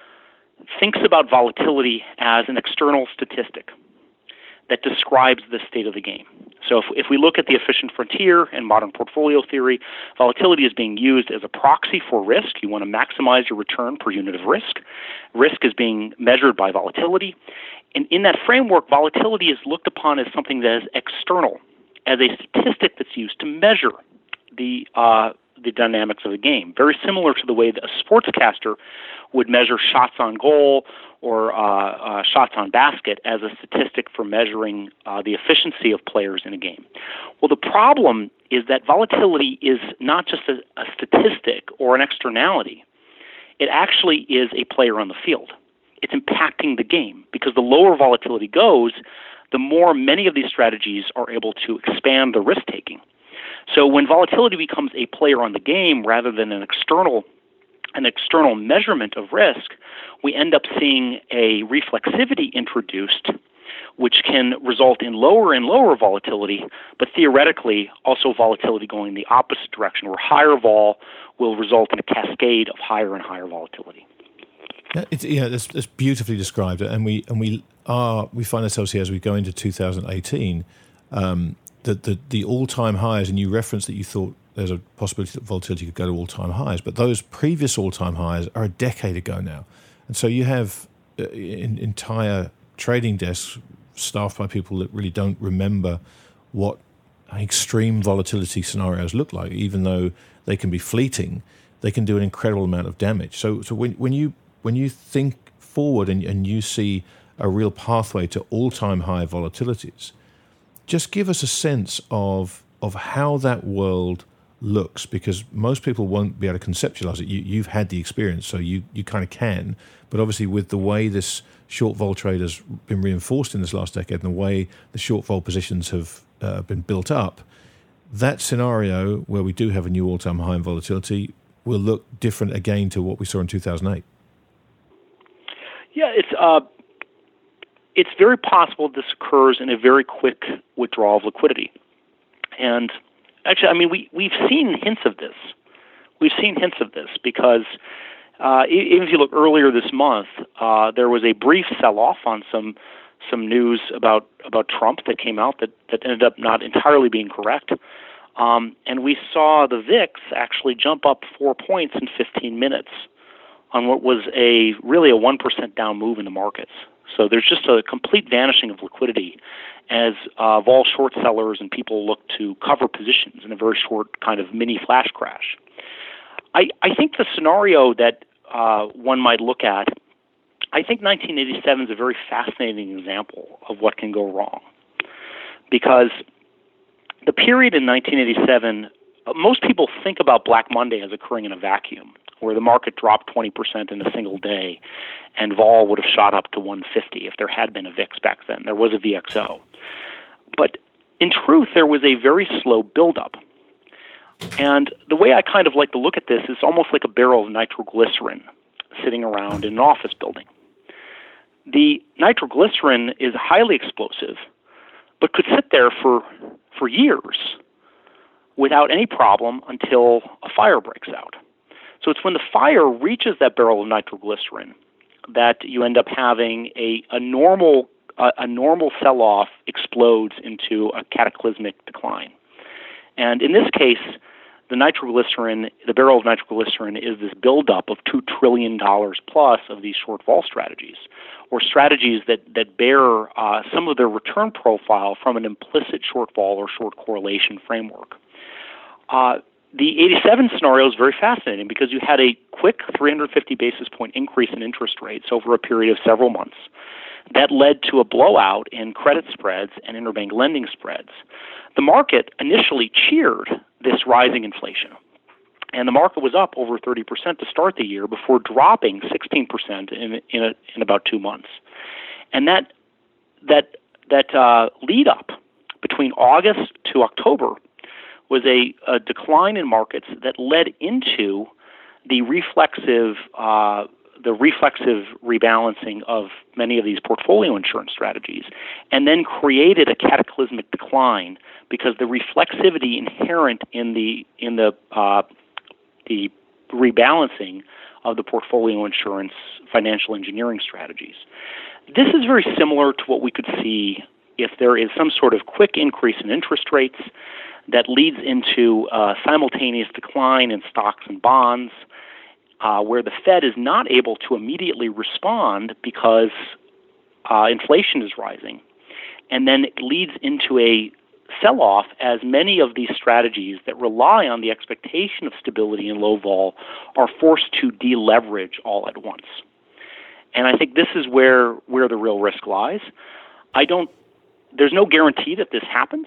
thinks about volatility as an external statistic that describes the state of the game. So if, if we look at the efficient frontier and modern portfolio theory, volatility is being used as a proxy for risk. You want to maximize your return per unit of risk. Risk is being measured by volatility. And in that framework, volatility is looked upon as something that is external, as a statistic that's used to measure the uh, the dynamics of the game. Very similar to the way that a sportscaster would measure shots on goal or uh, uh, shots on basket as a statistic for measuring uh, the efficiency of players in a game. Well, the problem is that volatility is not just a, a statistic or an externality. It actually is a player on the field. It's impacting the game because the lower volatility goes, the more many of these strategies are able to expand the risk-taking. So when volatility becomes a player on the game rather than an external an external measurement of risk, we end up seeing a reflexivity introduced, which can result in lower and lower volatility, but theoretically also volatility going in the opposite direction, where higher vol will result in a cascade of higher and higher volatility. Yeah, it's, yeah, it's, it's beautifully described, and we and we are we find ourselves here as we go into two thousand eighteen. Um, that the, the all-time highs, and you referenced that you thought there's a possibility that volatility could go to all-time highs, but those previous all-time highs are a decade ago now. And so you have uh, in, entire trading desks staffed by people that really don't remember what extreme volatility scenarios look like. Even though they can be fleeting, they can do an incredible amount of damage. So so when, when you when you think forward and, and you see a real pathway to all-time high volatilities. Just give us a sense of of how that world looks, because most people won't be able to conceptualize it. You, you've had the experience, so you, you kind of can. But obviously with the way this short vol trade has been reinforced in this last decade and the way the short vol positions have uh, been built up, that scenario where we do have a new all-time high in volatility will look different again to what we saw in two thousand eight. Yeah, it's uh, it's very possible this occurs in a very quick withdrawal of liquidity. And actually, I mean, we, we've seen hints of this. We've seen hints of this because uh, even if you look earlier this month, uh, there was a brief sell-off on some some news about, about Trump that came out that, that ended up not entirely being correct. Um, and we saw the V I X actually jump up four points in fifteen minutes on what was a really a one percent down move in the markets. So there's just a complete vanishing of liquidity as uh, vol short sellers and people look to cover positions in a very short kind of mini flash crash. I, I think the scenario that uh, one might look at, I think nineteen eighty-seven is a very fascinating example of what can go wrong. Because the period in nineteen eighty-seven, uh, most people think about Black Monday as occurring in a vacuum, where the market dropped twenty percent in a single day, and vol would have shot up to one fifty if there had been a V I X back then. There was a V X O. But in truth, there was a very slow buildup. And the way I kind of like to look at this is almost like a barrel of nitroglycerin sitting around in an office building. The nitroglycerin is highly explosive, but could sit there for, for years without any problem until a fire breaks out. So it's when the fire reaches that barrel of nitroglycerin that you end up having a, a normal a, a normal sell-off explodes into a cataclysmic decline. And in this case, the nitroglycerin, the barrel of nitroglycerin, is this buildup of two trillion dollars plus of these short vol strategies, or strategies that, that bear uh, some of their return profile from an implicit short vol or short correlation framework. Uh, The eighty-seven scenario is very fascinating because you had a quick three hundred fifty basis point increase in interest rates over a period of several months. That led to a blowout in credit spreads and interbank lending spreads. The market initially cheered this rising inflation, and the market was up over thirty percent to start the year before dropping sixteen percent in in, a, in about two months. And that that that uh, lead up between August to October was a, a decline in markets that led into the reflexive uh, the reflexive rebalancing of many of these portfolio insurance strategies, and then created a cataclysmic decline because the reflexivity inherent in the in the uh, the rebalancing of the portfolio insurance financial engineering strategies. This is very similar to what we could see if there is some sort of quick increase in interest rates that leads into a simultaneous decline in stocks and bonds, uh, where the Fed is not able to immediately respond because uh, inflation is rising. And then it leads into a sell-off as many of these strategies that rely on the expectation of stability in low vol are forced to deleverage all at once. And I think this is where, where the real risk lies. I don't, there's no guarantee that this happens,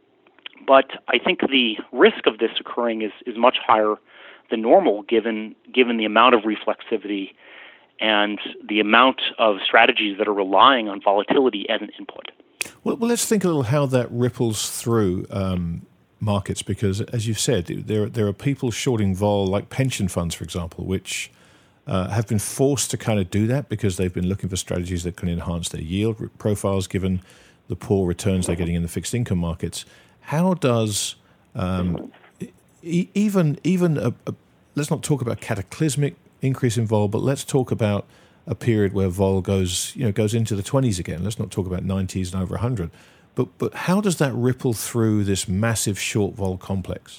but I think the risk of this occurring is, is much higher than normal given given the amount of reflexivity and the amount of strategies that are relying on volatility as an input. Well, well let's think a little how that ripples through um, markets, because as you've said, there there are people shorting vol, like pension funds, for example, which uh, have been forced to kind of do that because they've been looking for strategies that can enhance their yield profiles given the poor returns they're getting in the fixed income markets. How does um, e- even even a, a, let's not talk about cataclysmic increase in vol, but let's talk about a period where vol goes you know goes into the twenties again. Let's not talk about nineties and over one hundred. But but how does that ripple through this massive short vol complex?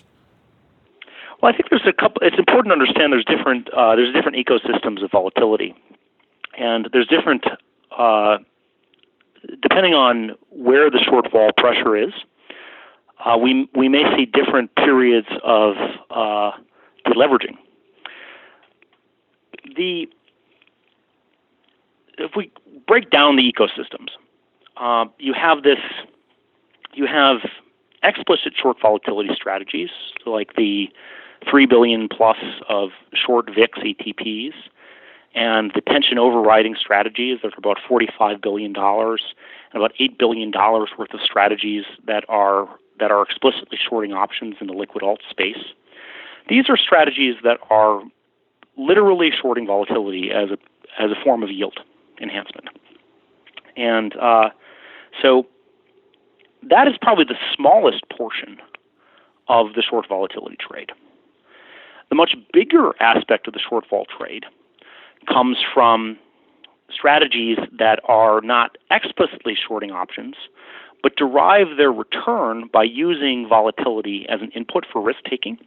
Well, I think there's a couple. It's important to understand there's different uh, there's different ecosystems of volatility, and there's different uh, depending on where the short vol pressure is. Uh, we we may see different periods of uh, deleveraging. The if we break down the ecosystems, uh, you have this, you have explicit short volatility strategies, so like the three billion plus of short V I X E T Ps, and the tension overriding strategies that are about forty-five billion dollars, and about eight billion dollars worth of strategies that are that are explicitly shorting options in the liquid alt space. These are strategies that are literally shorting volatility as a as a form of yield enhancement. And uh, so that is probably the smallest portion of the short volatility trade. The much bigger aspect of the short vol trade comes from strategies that are not explicitly shorting options, but derive their return by using volatility as an input for risk-taking,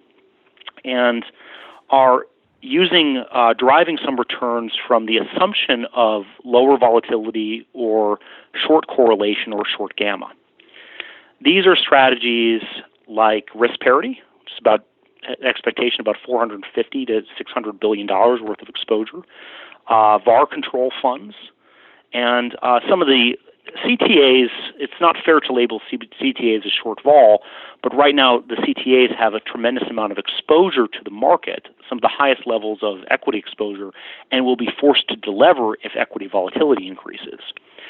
and are using, uh, deriving some returns from the assumption of lower volatility or short correlation or short gamma. These are strategies like risk parity, which is about expectation about four hundred fifty to six hundred billion dollars worth of exposure, uh, V A R control funds, and uh, some of the C T As. It's not fair to label C T As as short vol, but right now the C T As have a tremendous amount of exposure to the market, some of the highest levels of equity exposure, and will be forced to delever if equity volatility increases.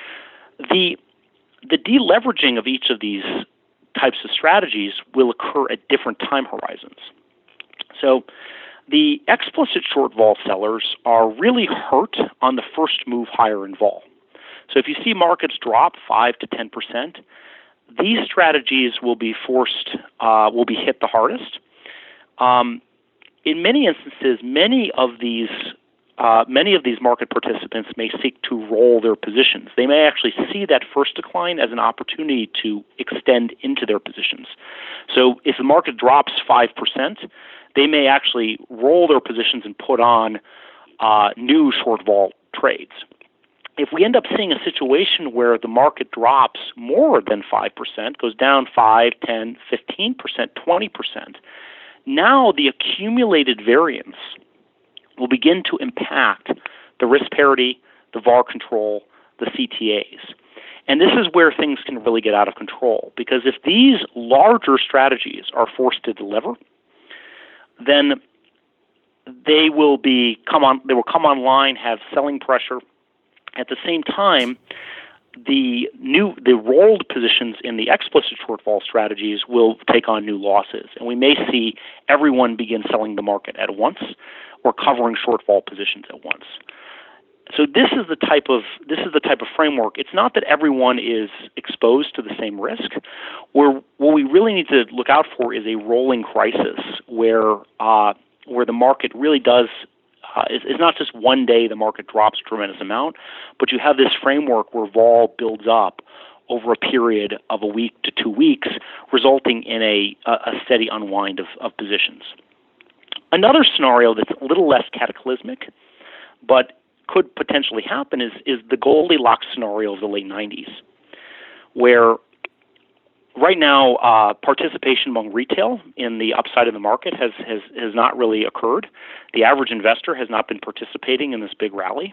The the deleveraging of each of these types of strategies will occur at different time horizons. So the explicit short vol sellers are really hurt on the first move higher in vol. So if you see markets drop five to ten percent, these strategies will be forced, uh, will be hit the hardest. Um, in many instances, many of these Uh, many of these market participants may seek to roll their positions. They may actually see that first decline as an opportunity to extend into their positions. So if the market drops five percent, they may actually roll their positions and put on uh, new short vol trades. If we end up seeing a situation where the market drops more than five percent, goes down five, ten, fifteen percent, twenty percent, now the accumulated variance will begin to impact the risk parity, the V A R control, the C T As. And this is where things can really get out of control, because if these larger strategies are forced to deliver, then they will be come on they will come online, have selling pressure. At the same time, the new the rolled positions in the explicit short vol strategies will take on new losses, and we may see everyone begin selling the market at once or covering short vol positions at once. So this is the type of this is the type of framework. It's not that everyone is exposed to the same risk. Where what we really need to look out for is a rolling crisis where uh, where the market really does. Uh, it's, it's not just one day the market drops a tremendous amount, but you have this framework where vol builds up over a period of a week to two weeks, resulting in a, a steady unwind of, of positions. Another scenario that's a little less cataclysmic, but could potentially happen, is, is the Goldilocks scenario of the late nineties, where right now uh, participation among retail in the upside of the market has, has, has not really occurred. The average investor has not been participating in this big rally.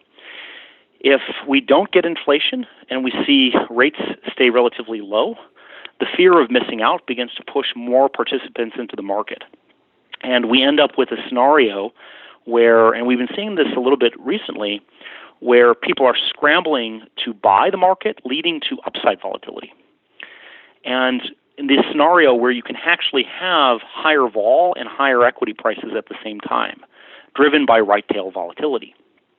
If we don't get inflation and we see rates stay relatively low, the fear of missing out begins to push more participants into the market. And we end up with a scenario where, and we've been seeing this a little bit recently, where people are scrambling to buy the market, leading to upside volatility. And in this scenario where you can actually have higher vol and higher equity prices at the same time, driven by right tail volatility.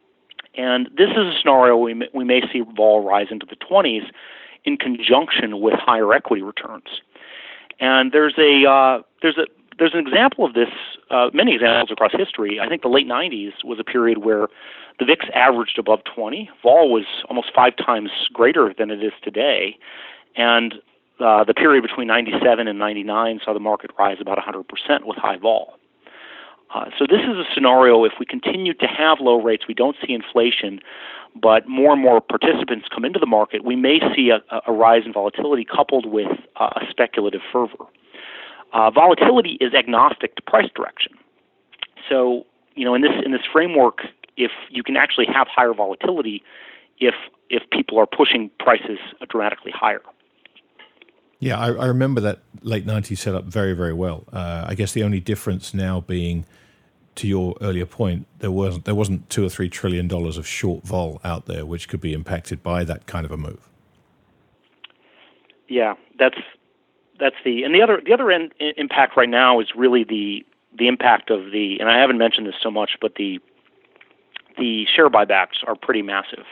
And this is a scenario we may, we may see vol rise into the twenties in conjunction with higher equity returns. And there's a uh, there's a there's an example of this, uh, many examples across history. I think the late nineties was a period where the V I X averaged above twenty. Vol was almost five times greater than it is today. And uh, the period between ninety-seven and ninety-nine saw the market rise about one hundred percent with high vol. Uh, so this is a scenario, if we continue to have low rates, we don't see inflation, but more and more participants come into the market, we may see a, a rise in volatility coupled with uh, a speculative fervor. Uh, volatility is agnostic to price direction. So, you know, in this in this framework, if you can actually have higher volatility, if if people are pushing prices dramatically higher. Yeah, I, I remember that late nineties setup very, very well. Uh, I guess the only difference now being, to your earlier point, there wasn't there wasn't two or three trillion dollars of short vol out there, which could be impacted by that kind of a move. Yeah, that's that's the and the other the other in, impact right now is really the the impact of the, and I haven't mentioned this so much, but the the share buybacks are pretty massive.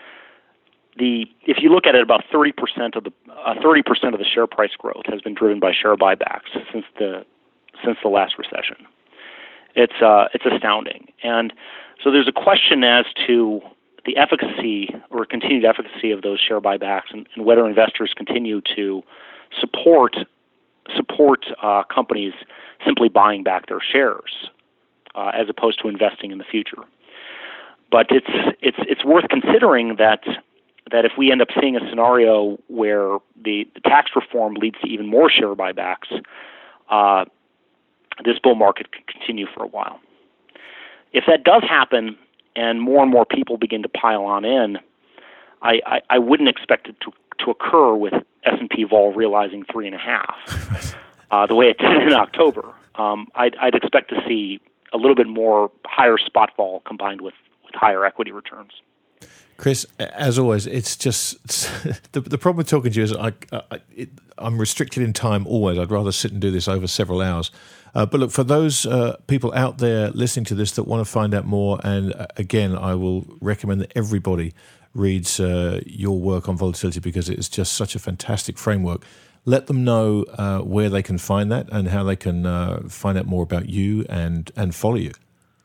The if you look at it, about thirty percent of the uh, thirty percent of the share price growth has been driven by share buybacks since the since the last recession. It's uh, it's astounding, and so there's a question as to the efficacy or continued efficacy of those share buybacks, and, and whether investors continue to support support uh, companies simply buying back their shares uh, as opposed to investing in the future. But it's it's it's worth considering that. that if we end up seeing a scenario where the, the tax reform leads to even more share buybacks, uh, this bull market could continue for a while. If that does happen and more and more people begin to pile on in, I, I, I wouldn't expect it to, to occur with S and P vol realizing three and a half, uh, the way it did in October. Um, I'd, I'd expect to see a little bit more higher spot vol combined with, with higher equity returns. Chris, as always, it's just it's, the the problem with talking to you is I, I it, I'm restricted in time always. I'd rather sit and do this over several hours. Uh, but look, for those uh, people out there listening to this that want to find out more, and uh, again, I will recommend that everybody reads uh, your work on volatility because it is just such a fantastic framework. Let them know uh, where they can find that and how they can uh, find out more about you and and follow you.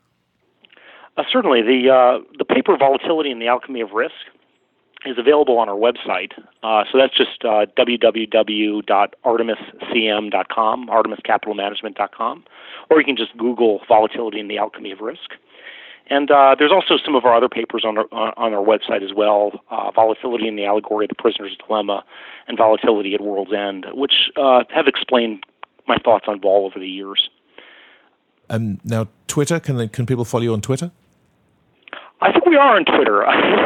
Uh, certainly, the uh, the paper Volatility and the Alchemy of Risk is available on our website. Uh, so that's just uh, w w w dot artemis c m dot com, artemis capital management dot com, or you can just Google Volatility and the Alchemy of Risk. And uh, there's also some of our other papers on our, on our website as well, uh, Volatility and the Allegory of the Prisoner's Dilemma, and Volatility at World's End, which uh, have explained my thoughts on vol over the years. Um, now, Twitter, can they, can people follow you on Twitter? I think we are on Twitter.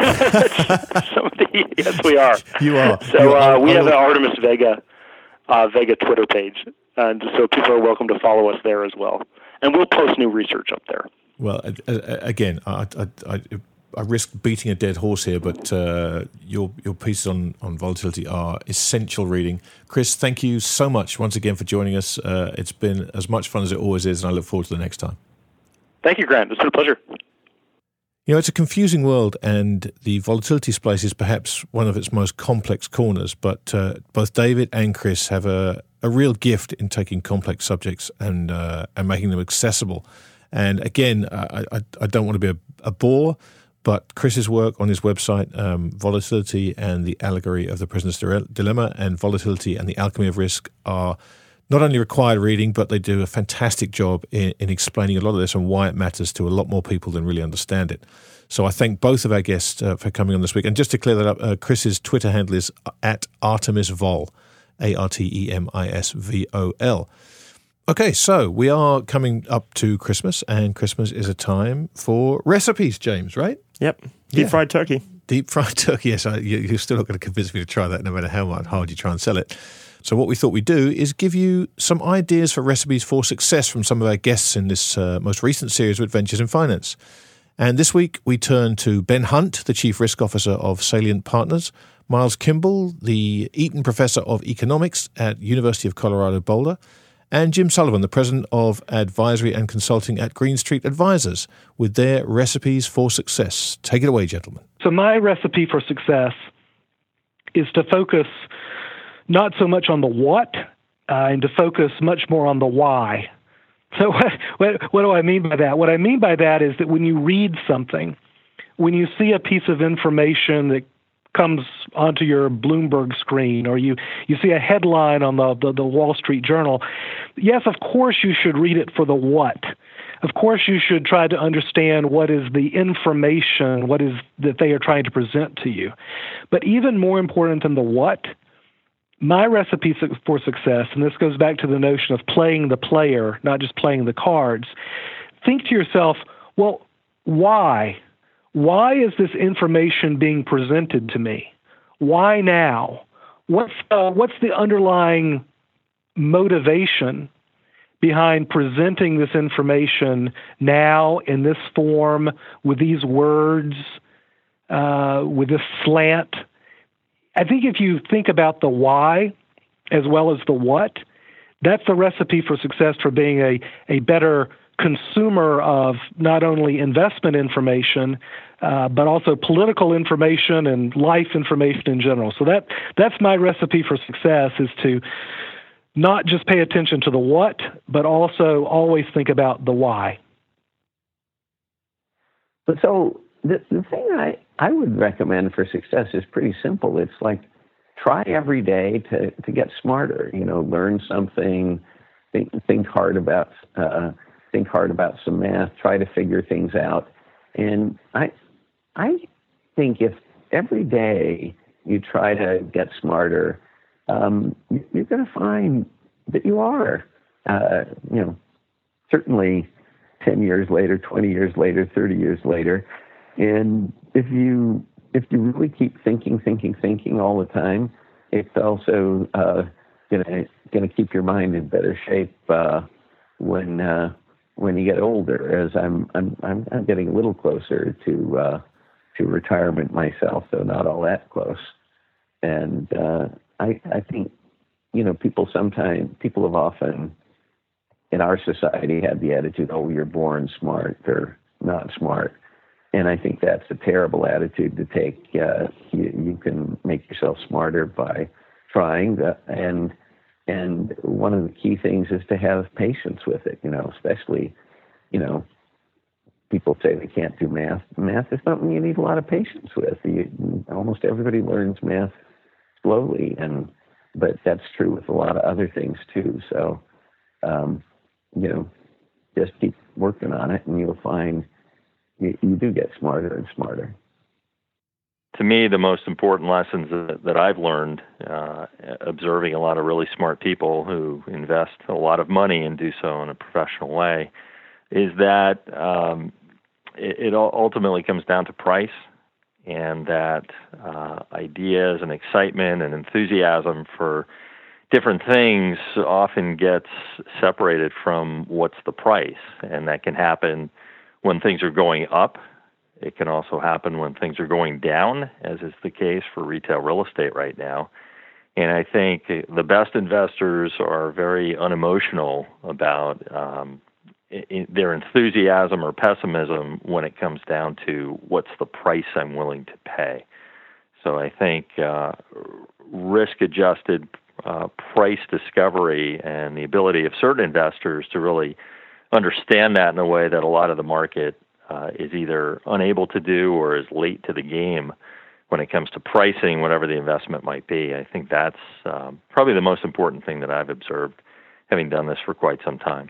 Somebody, yes, we are. You are. So you are. Uh, we I, have I, an Artemis Vega uh, Vega Twitter page, and so people are welcome to follow us there as well. And we'll post new research up there. Well, again, I, I, I, I risk beating a dead horse here, but uh, your your pieces on, on volatility are essential reading. Chris, thank you so much once again for joining us. Uh, it's been as much fun as it always is, and I look forward to the next time. Thank you, Grant. It's been a pleasure. You know, it's a confusing world, and the volatility space is perhaps one of its most complex corners, but uh, both David and Chris have a, a real gift in taking complex subjects and uh, and making them accessible. And again, I, I, I don't want to be a, a bore, but Chris's work on his website, um, Volatility and the Allegory of the Prisoner's Dilemma, and Volatility and the Alchemy of Risk are not only required reading, but they do a fantastic job in, in explaining a lot of this and why it matters to a lot more people than really understand it. So I thank both of our guests uh, for coming on this week. And just to clear that up, uh, Chris's Twitter handle is at ArtemisVol, A R T E M I S V O L. Okay, so we are coming up to Christmas, and Christmas is a time for recipes, James, right? Yep. Deep yeah. fried turkey. Deep fried turkey, yes. I, you, you're still not going to convince me to try that, no matter how hard you try and sell it. So what we thought we'd do is give you some ideas for recipes for success from some of our guests in this uh, most recent series of Adventures in Finance. And this week we turn to Ben Hunt, the Chief Risk Officer of Salient Partners, Miles Kimball, the Eaton Professor of Economics at University of Colorado Boulder, and Jim Sullivan, the President of Advisory and Consulting at Green Street Advisors, with their recipes for success. Take it away, gentlemen. So my recipe for success is to focus not so much on the what, uh, and to focus much more on the why. So what, what, what do I mean by that? What I mean by that is that when you read something, when you see a piece of information that comes onto your Bloomberg screen, or you, you see a headline on the, the, the Wall Street Journal, yes, of course you should read it for the what. Of course you should try to understand what is the information, what is that they are trying to present to you. But even more important than the what, my recipe for success, and this goes back to the notion of playing the player, not just playing the cards, think to yourself, well, why? why is this information being presented to me? Why now? What's uh, what's the underlying motivation behind presenting this information now in this form, with these words, uh, with this slant? I think if you think about the why as well as the what, that's the recipe for success for being a, a better consumer of not only investment information, uh, but also political information and life information in general. So that that's my recipe for success, is to not just pay attention to the what, but also always think about the why. But so the, the thing I, I would recommend for success is pretty simple. It's like, try every day to, to get smarter, you know, learn something, think, think hard about, uh, think hard about some math, try to figure things out. And I, I think if every day you try to get smarter, um, you're going to find that you are, uh, you know, certainly ten years later, twenty years later, thirty years later. And if you, if you really keep thinking, thinking, thinking all the time, it's also uh, gonna gonna keep your mind in better shape uh, when uh, when you get older. As I'm I'm I'm, I'm getting a little closer to uh, to retirement myself, though not all that close. And uh, I I think, you know, people sometimes people have often in our society had the attitude, oh, you're born smart or not smart. And I think that's a terrible attitude to take. Uh, you, you can make yourself smarter by trying, the, and and one of the key things is to have patience with it. You know, especially, you know, people say they can't do math. Math is something you need a lot of patience with. You, almost everybody learns math slowly, and but that's true with a lot of other things too. So, um, you know, just keep working on it, and you'll find. You, you do get smarter and smarter. To me, the most important lessons that, that I've learned, uh, observing a lot of really smart people who invest a lot of money and do so in a professional way, is that um, it, it ultimately comes down to price, and that uh, ideas and excitement and enthusiasm for different things often gets separated from what's the price, and that can happen when things are going up. It can also happen when things are going down, as is the case for retail real estate right now. And I think the best investors are very unemotional about um, in their enthusiasm or pessimism when it comes down to what's the price I'm willing to pay. So I think uh, risk-adjusted uh, price discovery and the ability of certain investors to really understand that in a way that a lot of the market uh, is either unable to do or is late to the game when it comes to pricing whatever the investment might be. I think that's um, probably the most important thing that I've observed, having done this for quite some time.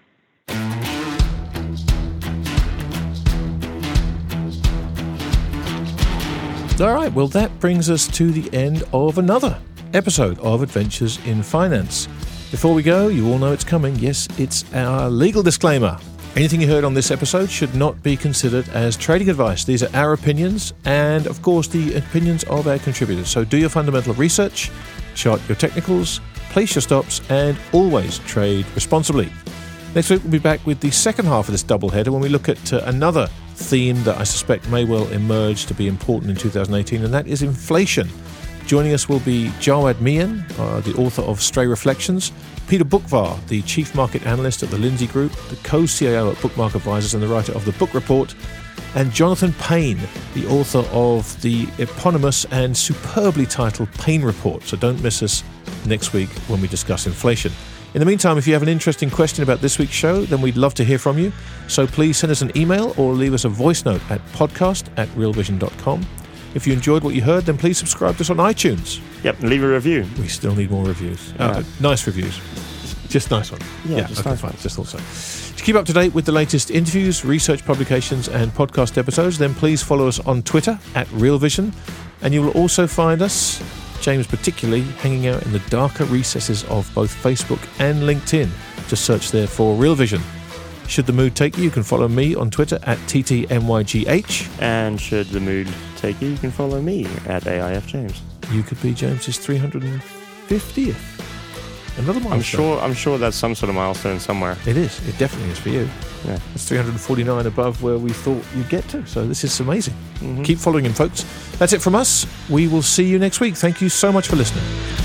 All right, well, that brings us to the end of another episode of Adventures in Finance. Before we go, you all know it's coming. Yes, it's our legal disclaimer. Anything you heard on this episode should not be considered as trading advice. These are our opinions and, of course, the opinions of our contributors. So do your fundamental research, chart your technicals, place your stops, and always trade responsibly. Next week, we'll be back with the second half of this doubleheader when we look at uh, another theme that I suspect may well emerge to be important in two thousand eighteen, and that is inflation. Joining us will be Jawad Mian, uh, the author of Stray Reflections, Peter Boockvar, the Chief Market Analyst at the Lindsay Group, the co-C I O at Bookmark Advisors and the writer of the Book Report, and Jonathan Payne, the author of the eponymous and superbly titled Payne Report. So don't miss us next week when we discuss inflation. In the meantime, if you have an interesting question about this week's show, then we'd love to hear from you. So please send us an email or leave us a voice note at podcast at real vision dot com. If you enjoyed what you heard, then please subscribe to us on iTunes. Yep, leave a review. We still need more reviews. Yeah. Uh, nice reviews. Just nice one. Yeah, yeah just okay, nice fine. one. Just thought so. To keep up to date with the latest interviews, research publications, and podcast episodes, then please follow us on Twitter at Real Vision. And you will also find us, James particularly, hanging out in the darker recesses of both Facebook and LinkedIn. Just search there for Real Vision. Should the mood take you, you can follow me on Twitter at T T M Y G H. And should the mood take you, you can follow me at A I F James. You could be James's three hundred fiftieth. Another milestone. I'm sure I'm sure that's some sort of milestone somewhere. It is. It definitely is for you. Yeah. It's three hundred forty-nine above where we thought you'd get to. So this is amazing. Mm-hmm. Keep following him, folks. That's it from us. We will see you next week. Thank you so much for listening.